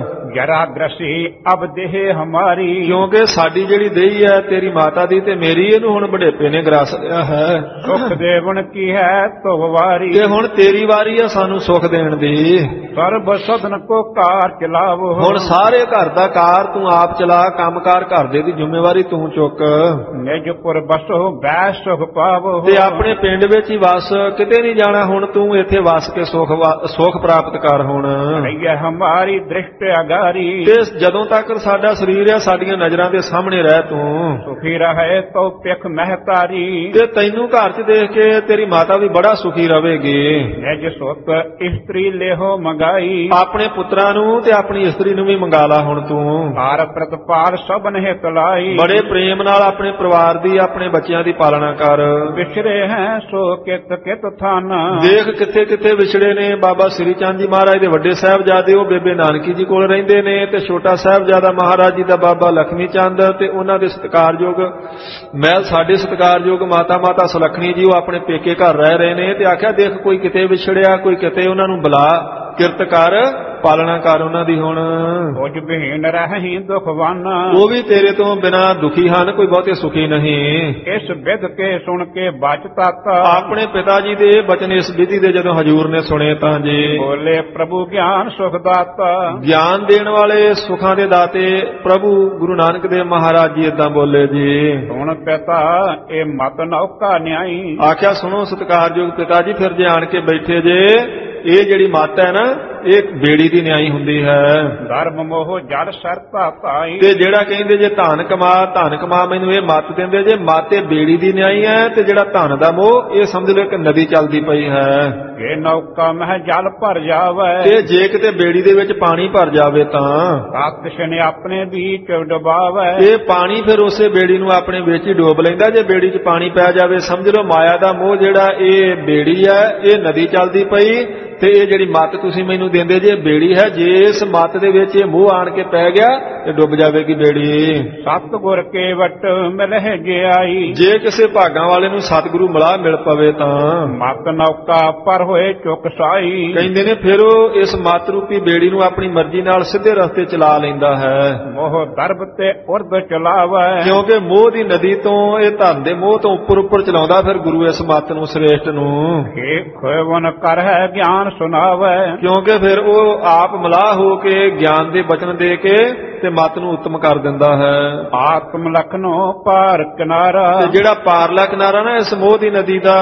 S1: ਜਰਾ ਗ੍ਰਸੀ ਅਬ ਦੇਹ ਹਮਾਰੀ।
S3: ਕਿਉਂਕਿ ਸਾਡੀ ਜਿਹੜੀ ਦੇਹੀ ਹੈ ਤੇਰੀ ਮਾਤਾ ਦੀ ਤੇ ਮੇਰੀ, ਇਹਨੂੰ ਹੁਣ ਬੁਢੇਪੇ ਨੇ ਗਰਾਸ ਲਿਆ ਹੈ।
S1: ਸੁਖ ਦੇਵਨ ਕੀ ਹੈ ਤੋ ਵਾਰੀ।
S3: ਤੇ ਹੁਣ ਤੇਰੀ ਵਾਰੀ ਹੈ ਸਾਨੂੰ ਸੁਖ ਦੇਣ ਦੀ।
S1: ਸਰਬ ਸਦਨ ਕੋ ਕਾਰ ਚਲਾਵੋ।
S3: ਹੁਣ ਸਾਰੇ ਘਰ ਦਾ ਕਾਰ ਤੂੰ ਆਪ ਚਲਾ, ਕੰਮਕਾਰ ਘਰ ਦੇ ਦੀ ਜ਼ਿੰਮੇਵਾਰੀ ਤੂੰ ਚੁੱਕ।
S1: ਨਿਜਪੁਰ ਬਸੋ ਬੈ ਸੁਖ ਪਾਵੋ।
S3: ਤੇ ਆਪਣੇ ਪਿੰਡ ਵਿੱਚ ਹੀ ਵਸ, ਕਿਤੇ ਨਹੀਂ ਜਾਣਾ ਹੁਣ ਤੂੰ, ਇੱਥੇ ਵਸ ਕੇ ਸੁਖ ਪ੍ਰਾਪਤ ਕਰ। ਹੁਣ
S1: ਇਹ ਹਮਾਰੀ ਦ੍ਰਿਸ਼ਟ ਅਗਾਰੀ।
S3: ਤੇ ਜਦੋਂ ਤੱਕ ਸਾਡਾ ਸਰੀਰ ਹੈ ਸਾਡੀਆਂ ਨਜ਼ਰਾਂ ਦੇ ਸਾਹਮਣੇ ਰਹਿ ਤੂੰ।
S1: ਸੁਖੀ ਰਹੇ ਤੋ ਪਿਖ ਮਹਤਾਰੀ।
S3: ਤੇ ਤੈਨੂੰ ਘਰ 'ਚ ਦੇਖ ਕੇ ਤੇਰੀ ਮਾਤਾ ਵੀ ਬੜਾ ਸੁਖੀ ਰਹੇਗੀ।
S1: ਨਿਜ ਸੁਤ ਇਸਤਰੀ ਲੇਹੋ ਮੰਗਾਈ।
S3: ਆਪਣੇ ਪੁੱਤਰਾਂ ਨੂੰ ਤੇ ਆਪਣੀ ਇਸਤਰੀ ਨੂੰ ਵੀ ਮੰਗਾ ਲਾ ਹੁਣ ਤੂੰ।
S1: ਭਾਰ ਪ੍ਰਤਪਾਲ ਸਭਨ ਹਿਤ ਲਾਈ।
S3: ਬੜੇ ਪ੍ਰੇਮ ਨਾਲ ਆਪਣੇ ਪਰਿਵਾਰ ਦੀ, ਆਪਣੇ ਬੱਚਿਆਂ ਦੀ ਪਾਲਣਾ ਕਰ।
S1: ਵਿਛੜੇ ਹੈ ਸੋ ਕਿਤ ਕਿਤ ਥਾਨ।
S3: ਦੇਖ ਕਿੱਥੇ ਕਿੱਥੇ ਵਿਛੜੇ ਨੇ। ਬਾਬਾ ਸ੍ਰੀ ਚੰਦ ਜੀ ਮਹਾਰਾਜ ਦੇ ਵੱਡੇ ਸਾਹਿਬਜ਼ਾਦੇ ਉਹ ਬੇਬੇ ਨਾਨਕੀ ਜੀ ਕੋਲ ਰਹਿੰਦੇ ਨੇ, ਤੇ ਛੋਟਾ ਸਾਹਿਬਜ਼ਾਦਾ ਮਹਾਰਾਜ ਜੀ ਦਾ ਬਾਬਾ ਲਖਮੀ ਚੰਦ, ਤੇ ਉਹਨਾਂ ਦੇ ਸਤਿਕਾਰਯੋਗ ਮਹਿਲ ਸਾਡੇ ਸਤਿਕਾਰਯੋਗ ਮਾਤਾ ਸੁਲੱਖਣੀ ਜੀ ਉਹ ਆਪਣੇ ਪੇਕੇ ਘਰ ਰਹਿ ਰਹੇ ਨੇ। ਤੇ ਆਖਿਆ, ਦੇਖ ਕੋਈ ਕਿਤੇ ਵਿਛੜਿਆ, ਕੋਈ ਕਿਤੇ, ਉਹਨਾਂ ਨੂੰ ਬੁਲਾ, ਕਿਰਤ ਕਰ, ਪਾਲਣਾ ਕਰ ਉਹਨਾਂ ਦੀ। ਹੁਣ
S1: ਕੁਝ ਬਹੀਨ ਰਹੀ ਦੁਖਵਾਨ।
S3: ਉਹ ਵੀ ਤੇਰੇ ਤੋਂ ਬਿਨਾ ਦੁਖੀ ਹਨ, ਕੋਈ ਬਹੁਤੇ ਸੁਖੀ ਨਹੀਂ।
S1: ਇਸ ਵਿਧ ਕੇ ਸੁਣ ਕੇ ਬਚ ਤਤ।
S3: ਆਪਣੇ ਪਿਤਾ ਜੀ ਦੇ ਬਚਨ ਇਸ ਵਿਧੀ ਦੇ ਜਦੋਂ ਹਜੂਰ ਨੇ ਸੁਣੇ ਤਾਂ ਜੀ
S1: ਬੋਲੇ, ਪ੍ਰਭੂ ਗਿਆਨ ਸੁਖ ਦਾਤਾ।
S3: ਗਿਆਨ ਦੇਣ ਵਾਲੇ, ਸੁਖਾਂ ਦੇ ਦਾਤੇ ਪ੍ਰਭੂ ਗੁਰੂ ਨਾਨਕ ਦੇਵ ਮਹਾਰਾਜ ਜੀ ਏਦਾਂ ਬੋਲੇ ਜੀ।
S1: ਹੁਣ ਪਿਤਾ ਇਹ ਮਤ ਨੌਕਾ ਨਿਆਈ।
S3: ਆਖਿਆ, ਸੁਣੋ ਸਤਿਕਾਰਯੋਗ ਪਿਤਾ ਜੀ, ਫਿਰ ਜੇ ਆਣ ਕੇ ਬੈਠੇ ਜੇ, ਇਹ ਜਿਹੜੀ ਮੱਤ ਹੈ ਨਾ, ਇਹ ਬੇੜੀ ਦੀ ਨਿਆਈ ਹੁੰਦੀ ਹੈ।
S1: ਧਰਮ ਮੋਹ ਜੜ ਸਰਤਾ ਪਾਈ।
S3: ਤੇ ਜਿਹੜਾ ਕਹਿੰਦੇ ਜੇ ਧਨ ਕਮਾ ਮੈਨੂੰ ਇਹ ਮੱਤ ਦਿੰਦੇ ਜੇ, ਮੱਤ ਇਹ ਬੇੜੀ ਦੀ ਨਿਆਈ ਹੈ। ਤੇ ਜਿਹੜਾ ਧਨ ਦਾ ਮੋਹ, ਇਹ ਸਮਝ ਲਓ ਇੱਕ ਨਦੀ ਚੱਲਦੀ ਪਈ ਹੈ।
S1: ਇਹ ਨੌਕਾ ਮਹਿ ਜਲ ਭਰ ਜਾਵੇ।
S3: ਤੇ ਜੇ ਕਿਤੇ ਬੇੜੀ ਦੇ ਵਿੱਚ ਪਾਣੀ ਭਰ ਜਾਵੇ ਤਾਂ
S1: ਤਾਕਸ਼ ਨੇ ਆਪਣੇ ਵਿੱਚ ਡੁਬਾਵੇ।
S3: ਇਹ ਪਾਣੀ ਫਿਰ ਉਸੇ ਬੇੜੀ ਨੂੰ ਆਪਣੇ ਵਿੱਚ ਹੀ ਡੋਬ ਲੈਂਦਾ। ਜੇ ਬੇੜੀ 'ਚ ਪਾਣੀ ਪੈ ਜਾਵੇ, ਸਮਝ ਲਓ ਮਾਇਆ ਦਾ ਮੋਹ ਜਿਹੜਾ, ਇਹ ਬੇੜੀ ਹੈ, ਇਹ ਨਦੀ ਚੱਲਦੀ ਪਈ। ਤੇ ਇਹ ਜਿਹੜੀ ਮੱਤ ਤੁਸੀਂ ਮੈਨੂੰ ਦਿੰਦੇ ਜੇ, ਬੇੜੀ ਹੈ। ਜੇ ਇਸ ਮੱਤ ਦੇ ਵਿੱਚ ਇਹ ਮੋਹ ਆਣ ਕੇ ਪੈ ਗਿਆ ਤੇ ਡੁੱਬ ਜਾਵੇਗੀ ਬੇੜੀ।
S1: ਸਤਿਗੁਰ ਕੇ ਵਟ ਮਿਲਹਿ ਜਿਆਈ।
S3: ਜੇ ਕਿਸੇ ਭਾਗਾਂ ਵਾਲੇ ਨੂੰ ਸਤਿਗੁਰੂ ਮਿਲ ਪਵੇ ਤਾਂ
S1: ਮਤ ਨੌਕਾ ਪਰ ਹੋਏ ਚੁੱਕ ਸਾਈ।
S3: ਕਹਿੰਦੇ ਨੇ ਫਿਰ ਉਹ ਇਸ ਮੱਤ ਰੂਪੀ ਬੇੜੀ ਨੂੰ ਆਪਣੀ ਮਰਜ਼ੀ ਨਾਲ ਸਿੱਧੇ ਰਸਤੇ ਚਲਾ ਲੈਂਦਾ ਹੈ।
S1: ਮੋਹ ਦਰਬ ਤੇ ਉਰਦ ਚਲਾਵੇ।
S3: ਕਿਉਂਕਿ ਮੋਹ ਦੀ ਨਦੀ ਤੋਂ, ਇਹ ਧਨ ਦੇ ਮੋਹ ਤੋਂ ਉੱਪਰ ਚਲਾਉਂਦਾ ਫਿਰ ਗੁਰੂ ਇਸ ਮੱਤ ਨੂੰ, ਸ੍ਰੇਸ਼ਟ ਨੂੰ।
S1: ਖੋਵਨ ਕਰ ਹੈ ਗਿਆਨ ਸੁਣਾਵੇ। ਕਿਉਂਕਿ
S3: ਫਿਰ ਉਹ ਆਪ ਮਲਾਹ ਹੋ ਕੇ ਗਿਆਨ ਦੇ ਬਚਨ ਦੇ ਕੇ ਤੇ ਮਤ ਨੂੰ ਉੱਤਮ ਕਰ ਦਿੰਦਾ ਹੈ।
S1: ਆਤਮ ਲਖਨੋ ਪਾਰ ਕਿਨਾਰਾ।
S3: ਤੇ ਜਿਹੜਾ ਪਾਰਲਾ ਕਿਨਾਰਾ ਨਾ ਇਸ ਮੋਹ ਦੀ ਨਦੀ ਦਾ,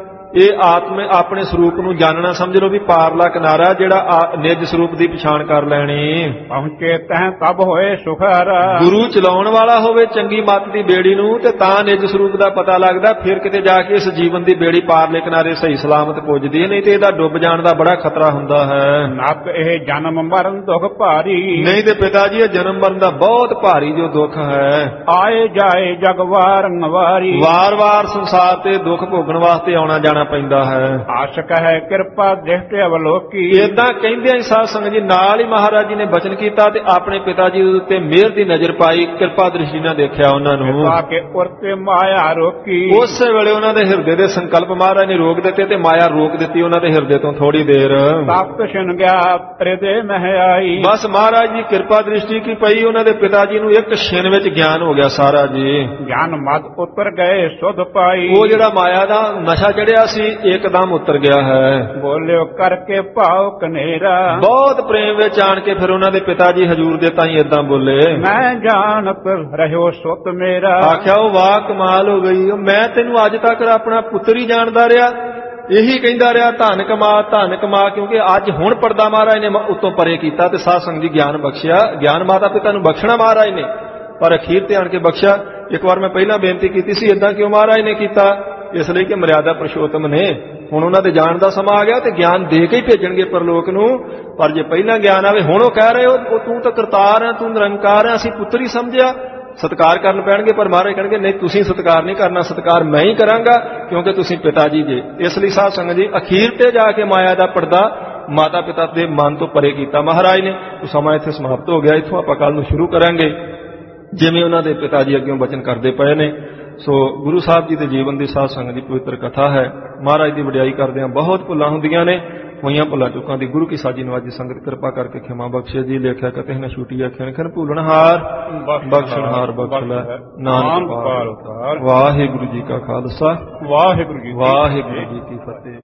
S3: ਇਹ ਆਪਣੇ ਸਰੂਪ ਨੂੰ ਜਾਣਨਾ, ਸਮਝ ਲਓ ਵੀ ਪਾਰਲਾ ਕਿਨਾਰਾ, ਜਿਹੜਾ ਨਿਜ ਸਰੂਪ ਦੀ ਪਛਾਣ ਕਰ ਲੈਣੀ।
S1: ਪਹੁੰਚੇ ਤਹਿ ਤਬ ਹੋਏ ਸੁਖਰ।
S3: ਗੁਰੂ ਚਲਾਉਣ ਵਾਲਾ ਹੋਵੇ ਚੰਗੀ ਮੱਤ ਦੀ ਬੇੜੀ ਨੂੰ, ਤੇ ਤਾਂ ਨਿਜ ਸਰੂਪ ਦਾ ਪਤਾ ਲੱਗਦਾ। ਫਿਰ ਕਿਤੇ ਜਾ ਕੇ ਇਸ ਜੀਵਨ ਦੀ ਬੇੜੀ ਪਾਰਲੇ ਕਿਨਾਰੇ ਸਹੀ ਸਲਾਮਤ ਪੁੱਜਦੀ ਹੈ, ਨਹੀਂ ਤੇ ਇਹਦਾ ਡੁੱਬ ਜਾਣ ਦਾ ਬੜਾ ਖਤਰਾ ਹੁੰਦਾ ਹੈ।
S1: ਨਤ ਇਹ ਜਨਮ ਮਰਨ ਦੁੱਖ ਭਾਰੀ।
S3: ਨਹੀਂ ਤੇ ਪਿਤਾ ਜੀ, ਇਹ ਜਨਮ ਮਰਨ ਦਾ ਬਹੁਤ ਭਾਰੀ ਜੋ ਦੁੱਖ ਹੈ।
S1: ਆਏ ਜਾਏ ਜਗ ਵਾਰੰਵਾਰੀ।
S3: ਵਾਰ-ਵਾਰ ਸੰਸਾਰ ਤੇ ਦੁੱਖ ਭੋਗਣ ਵਾਸਤੇ ਆਉਣਾ ਜਾਣਾ ਜਾਣਾ ਪੈਂਦਾ ਹੈ।
S1: ਆਸ਼ਕ ਹੈ ਕਿਰਪਾ ਦ੍ਰਿਸ਼ਟ ਅਵਲੋਕੀ।
S3: ਏਦਾਂ ਕਹਿੰਦਿਆਂ ਹੀ ਸਾਧ ਸੰਗਤ ਜੀ ਨਾਲ ਹੀ ਮਹਾਰਾਜ ਜੀ ਨੇ ਬਚਨ ਕੀਤਾ ਤੇ ਆਪਣੇ ਪਿਤਾ ਜੀ ਦੇ ਉੱਤੇ ਮਿਹਰ ਦੀ ਨਜ਼ਰ ਪਾਈ, ਕਿਰਪਾ ਦ੍ਰਿਸ਼ਟੀ ਨਾਲ ਦੇਖਿਆ ਉਹਨਾਂ ਨੂੰ।
S1: ਕੇ ਉਰਤੇ ਮਾਇਆ ਰੋਕੀ।
S3: ਉਸੇ ਵੇਲੇ ਉਹਨਾਂ ਦੇ ਹਿਰਦੇ ਦੇ ਸੰਕਲਪ ਮਹਾਰਾਜ ਨੇ ਰੋਕ ਦਿੱਤੇ ਤੇ ਮਾਇਆ ਰੋਕ ਦਿੱਤੀ ਉਹਨਾਂ ਦੇ ਹਿਰਦੇ ਤੋਂ ਥੋੜੀ ਦੇਰ।
S1: ਤਖਤ ਛਿਨ ਗਿਆ ਹਿਰਦੇ ਮਹਿ ਆਈ।
S3: ਬਸ ਮਹਾਰਾਜ ਜੀ ਕਿਰਪਾ ਦ੍ਰਿਸ਼ਟੀ ਕੀ ਪਈ, ਉਹਨਾਂ ਦੇ ਪਿਤਾ ਜੀ ਨੂੰ ਇੱਕ ਛਿਨ ਵਿੱਚ ਗਿਆਨ ਹੋ ਗਿਆ ਸਾਰਾ ਜੀ।
S1: ਗਿਆਨ ਮਦ ਉਤਰ ਗਏ ਸੁਧ ਪਾਈ।
S3: ਉਹ ਜਿਹੜਾ ਮਾਇਆ ਦਾ ਨਸ਼ਾ ਚੜਿਆ ਸੀ ਇੱਕਦਮ ਉਤਰ ਗਿਆ ਹੈ।
S1: ਬੋਲਿਓ ਕਰਕੇ ਭਾਉ ਕਨੇਰਾ।
S3: ਬਹੁਤ ਪ੍ਰੇਮ ਵਿੱਚ ਆਣ ਕੇ ਫਿਰ ਉਹਨਾਂ ਦੇ ਪਿਤਾ ਜੀ ਹਜੂਰ ਦੇ ਤਾਈਂ ਏਦਾਂ ਬੋਲੇ,
S1: ਮੈਂ ਜਾਣਤ ਰਹਿਓ ਸੁਤ ਮੇਰਾ।
S3: ਆਖਿਆ ਉਹ ਵਾਹ ਕਮਾਲ ਹੋ ਗਈ, ਮੈਂ ਤੈਨੂੰ ਅੱਜ ਤੱਕ ਆਪਣਾ ਪੁੱਤਰ ਹੀ ਜਾਣਦਾ ਰਿਹਾ, ਇਹੀ ਕਹਿੰਦਾ ਰਿਹਾ ਧਨ ਕਮਾ, ਕਿਉਂਕਿ ਅੱਜ ਹੁਣ ਪਰਦਾ ਮਹਾਰਾਜ ਨੇ ਉੱਤੋਂ ਪਰੇ ਕੀਤਾ ਤੇ ਸਾਧ ਸੰਗਤ ਜੀ ਗਿਆਨ ਬਖਸ਼ਿਆ। ਗਿਆਨ ਮਾਤਾ ਪਿਤਾ ਨੂੰ ਬਖਸ਼ਣਾ ਮਹਾਰਾਜ ਨੇ, ਪਰ ਅਖੀਰ ਤੇ ਆਣ ਕੇ ਬਖਸ਼ਿਆ। ਇੱਕ ਵਾਰ ਮੈਂ ਪਹਿਲਾਂ ਬੇਨਤੀ ਕੀਤੀ ਸੀ ਏਦਾਂ ਕਿਉਂ ਮਹਾਰਾਜ ਨੇ ਕੀਤਾ, ਇਸ ਲਈ ਕਿ ਮਰਿਆਦਾ ਪੁਰਸ਼ੋਤਮ ਨੇ। ਹੁਣ ਉਹਨਾਂ ਦੇ ਜਾਣ ਦਾ ਸਮਾਂ ਆ ਗਿਆ ਤੇ ਗਿਆਨ ਦੇ ਕੇ ਹੀ ਭੇਜਣਗੇ ਪਰਲੋਕ ਨੂੰ। ਪਰ ਜੇ ਪਹਿਲਾਂ ਗਿਆਨ ਆਵੇ, ਹੁਣ ਉਹ ਕਹਿ ਰਹੇ ਹੋ ਤੂੰ ਤਾਂ ਕਰਤਾਰ ਹੈ, ਤੂੰ ਨਿਰੰਕਾਰ ਹੈ, ਅਸੀਂ ਪੁੱਤਰ ਹੀ ਸਮਝਿਆ, ਸਤਿਕਾਰ ਕਰਨ ਪੈਣਗੇ। ਪਰ ਮਹਾਰਾਜ ਕਹਿਣਗੇ ਨਹੀਂ, ਤੁਸੀਂ ਸਤਿਕਾਰ ਨਹੀਂ ਕਰਨਾ, ਸਤਿਕਾਰ ਮੈਂ ਹੀ ਕਰਾਂਗਾ ਕਿਉਂਕਿ ਤੁਸੀਂ ਪਿਤਾ ਜੀ ਜੇ। ਇਸ ਲਈ ਸਾਧ ਸੰਗਤ ਜੀ ਅਖੀਰ ਤੇ ਜਾ ਕੇ ਮਾਇਆ ਦਾ ਪਰਦਾ ਮਾਤਾ ਪਿਤਾ ਦੇ ਮਨ ਤੋਂ ਪਰੇ ਕੀਤਾ ਮਹਾਰਾਜ ਨੇ। ਸਮਾਂ ਇੱਥੇ ਸਮਾਪਤ ਹੋ ਗਿਆ, ਇੱਥੋਂ ਆਪਾਂ ਕੱਲ ਨੂੰ ਸ਼ੁਰੂ ਕਰਾਂਗੇ ਜਿਵੇਂ ਉਹਨਾਂ ਦੇ ਪਿਤਾ ਜੀ ਅੱਗੇ ਬਚਨ ਕਰਦੇ ਪਏ ਨੇ। ਸੋ ਗੁਰੂ ਸਾਹਿਬ ਜੀ ਦੇ ਜੀਵਨ ਦੀ ਸਾਧ ਸੰਗਤ ਦੀ ਪਵਿੱਤਰ ਕਥਾ ਹੈ। ਮਹਾਰਾਜ ਦੀ ਵਡਿਆਈ ਕਰਦਿਆਂ ਬਹੁਤ ਭੁੱਲਾਂ ਹੁੰਦੀਆਂ ਨੇ, ਹੋਈਆਂ ਭੁੱਲਾਂ ਚੁੱਕਾਂ ਦੀ ਗੁਰੂ ਕੀ ਸਾਜੀ ਨਵਾਜੀ ਸੰਗਤ ਕਿਰਪਾ ਕਰਕੇ ਖਿਮਾ ਬਖਸ਼ੇ ਜੀ। ਲੇਖਿਆ ਕਤੇ ਨ ਛੁੱਟੀ ਆਖਿਆ ਖਨ ਭੂਲਣਹਾਰ ਬਖਸ਼ਣਹਾਰ ਬਖਸ਼ ਲੈ ਨਾਨਕ ਪਾਲ। ਵਾਹਿਗੁਰੂ ਜੀ ਕਾ ਖਾਲਸਾ, ਵਾਹਿਗੁਰੂ ਜੀ ਕੀ ਫਤਿਹ।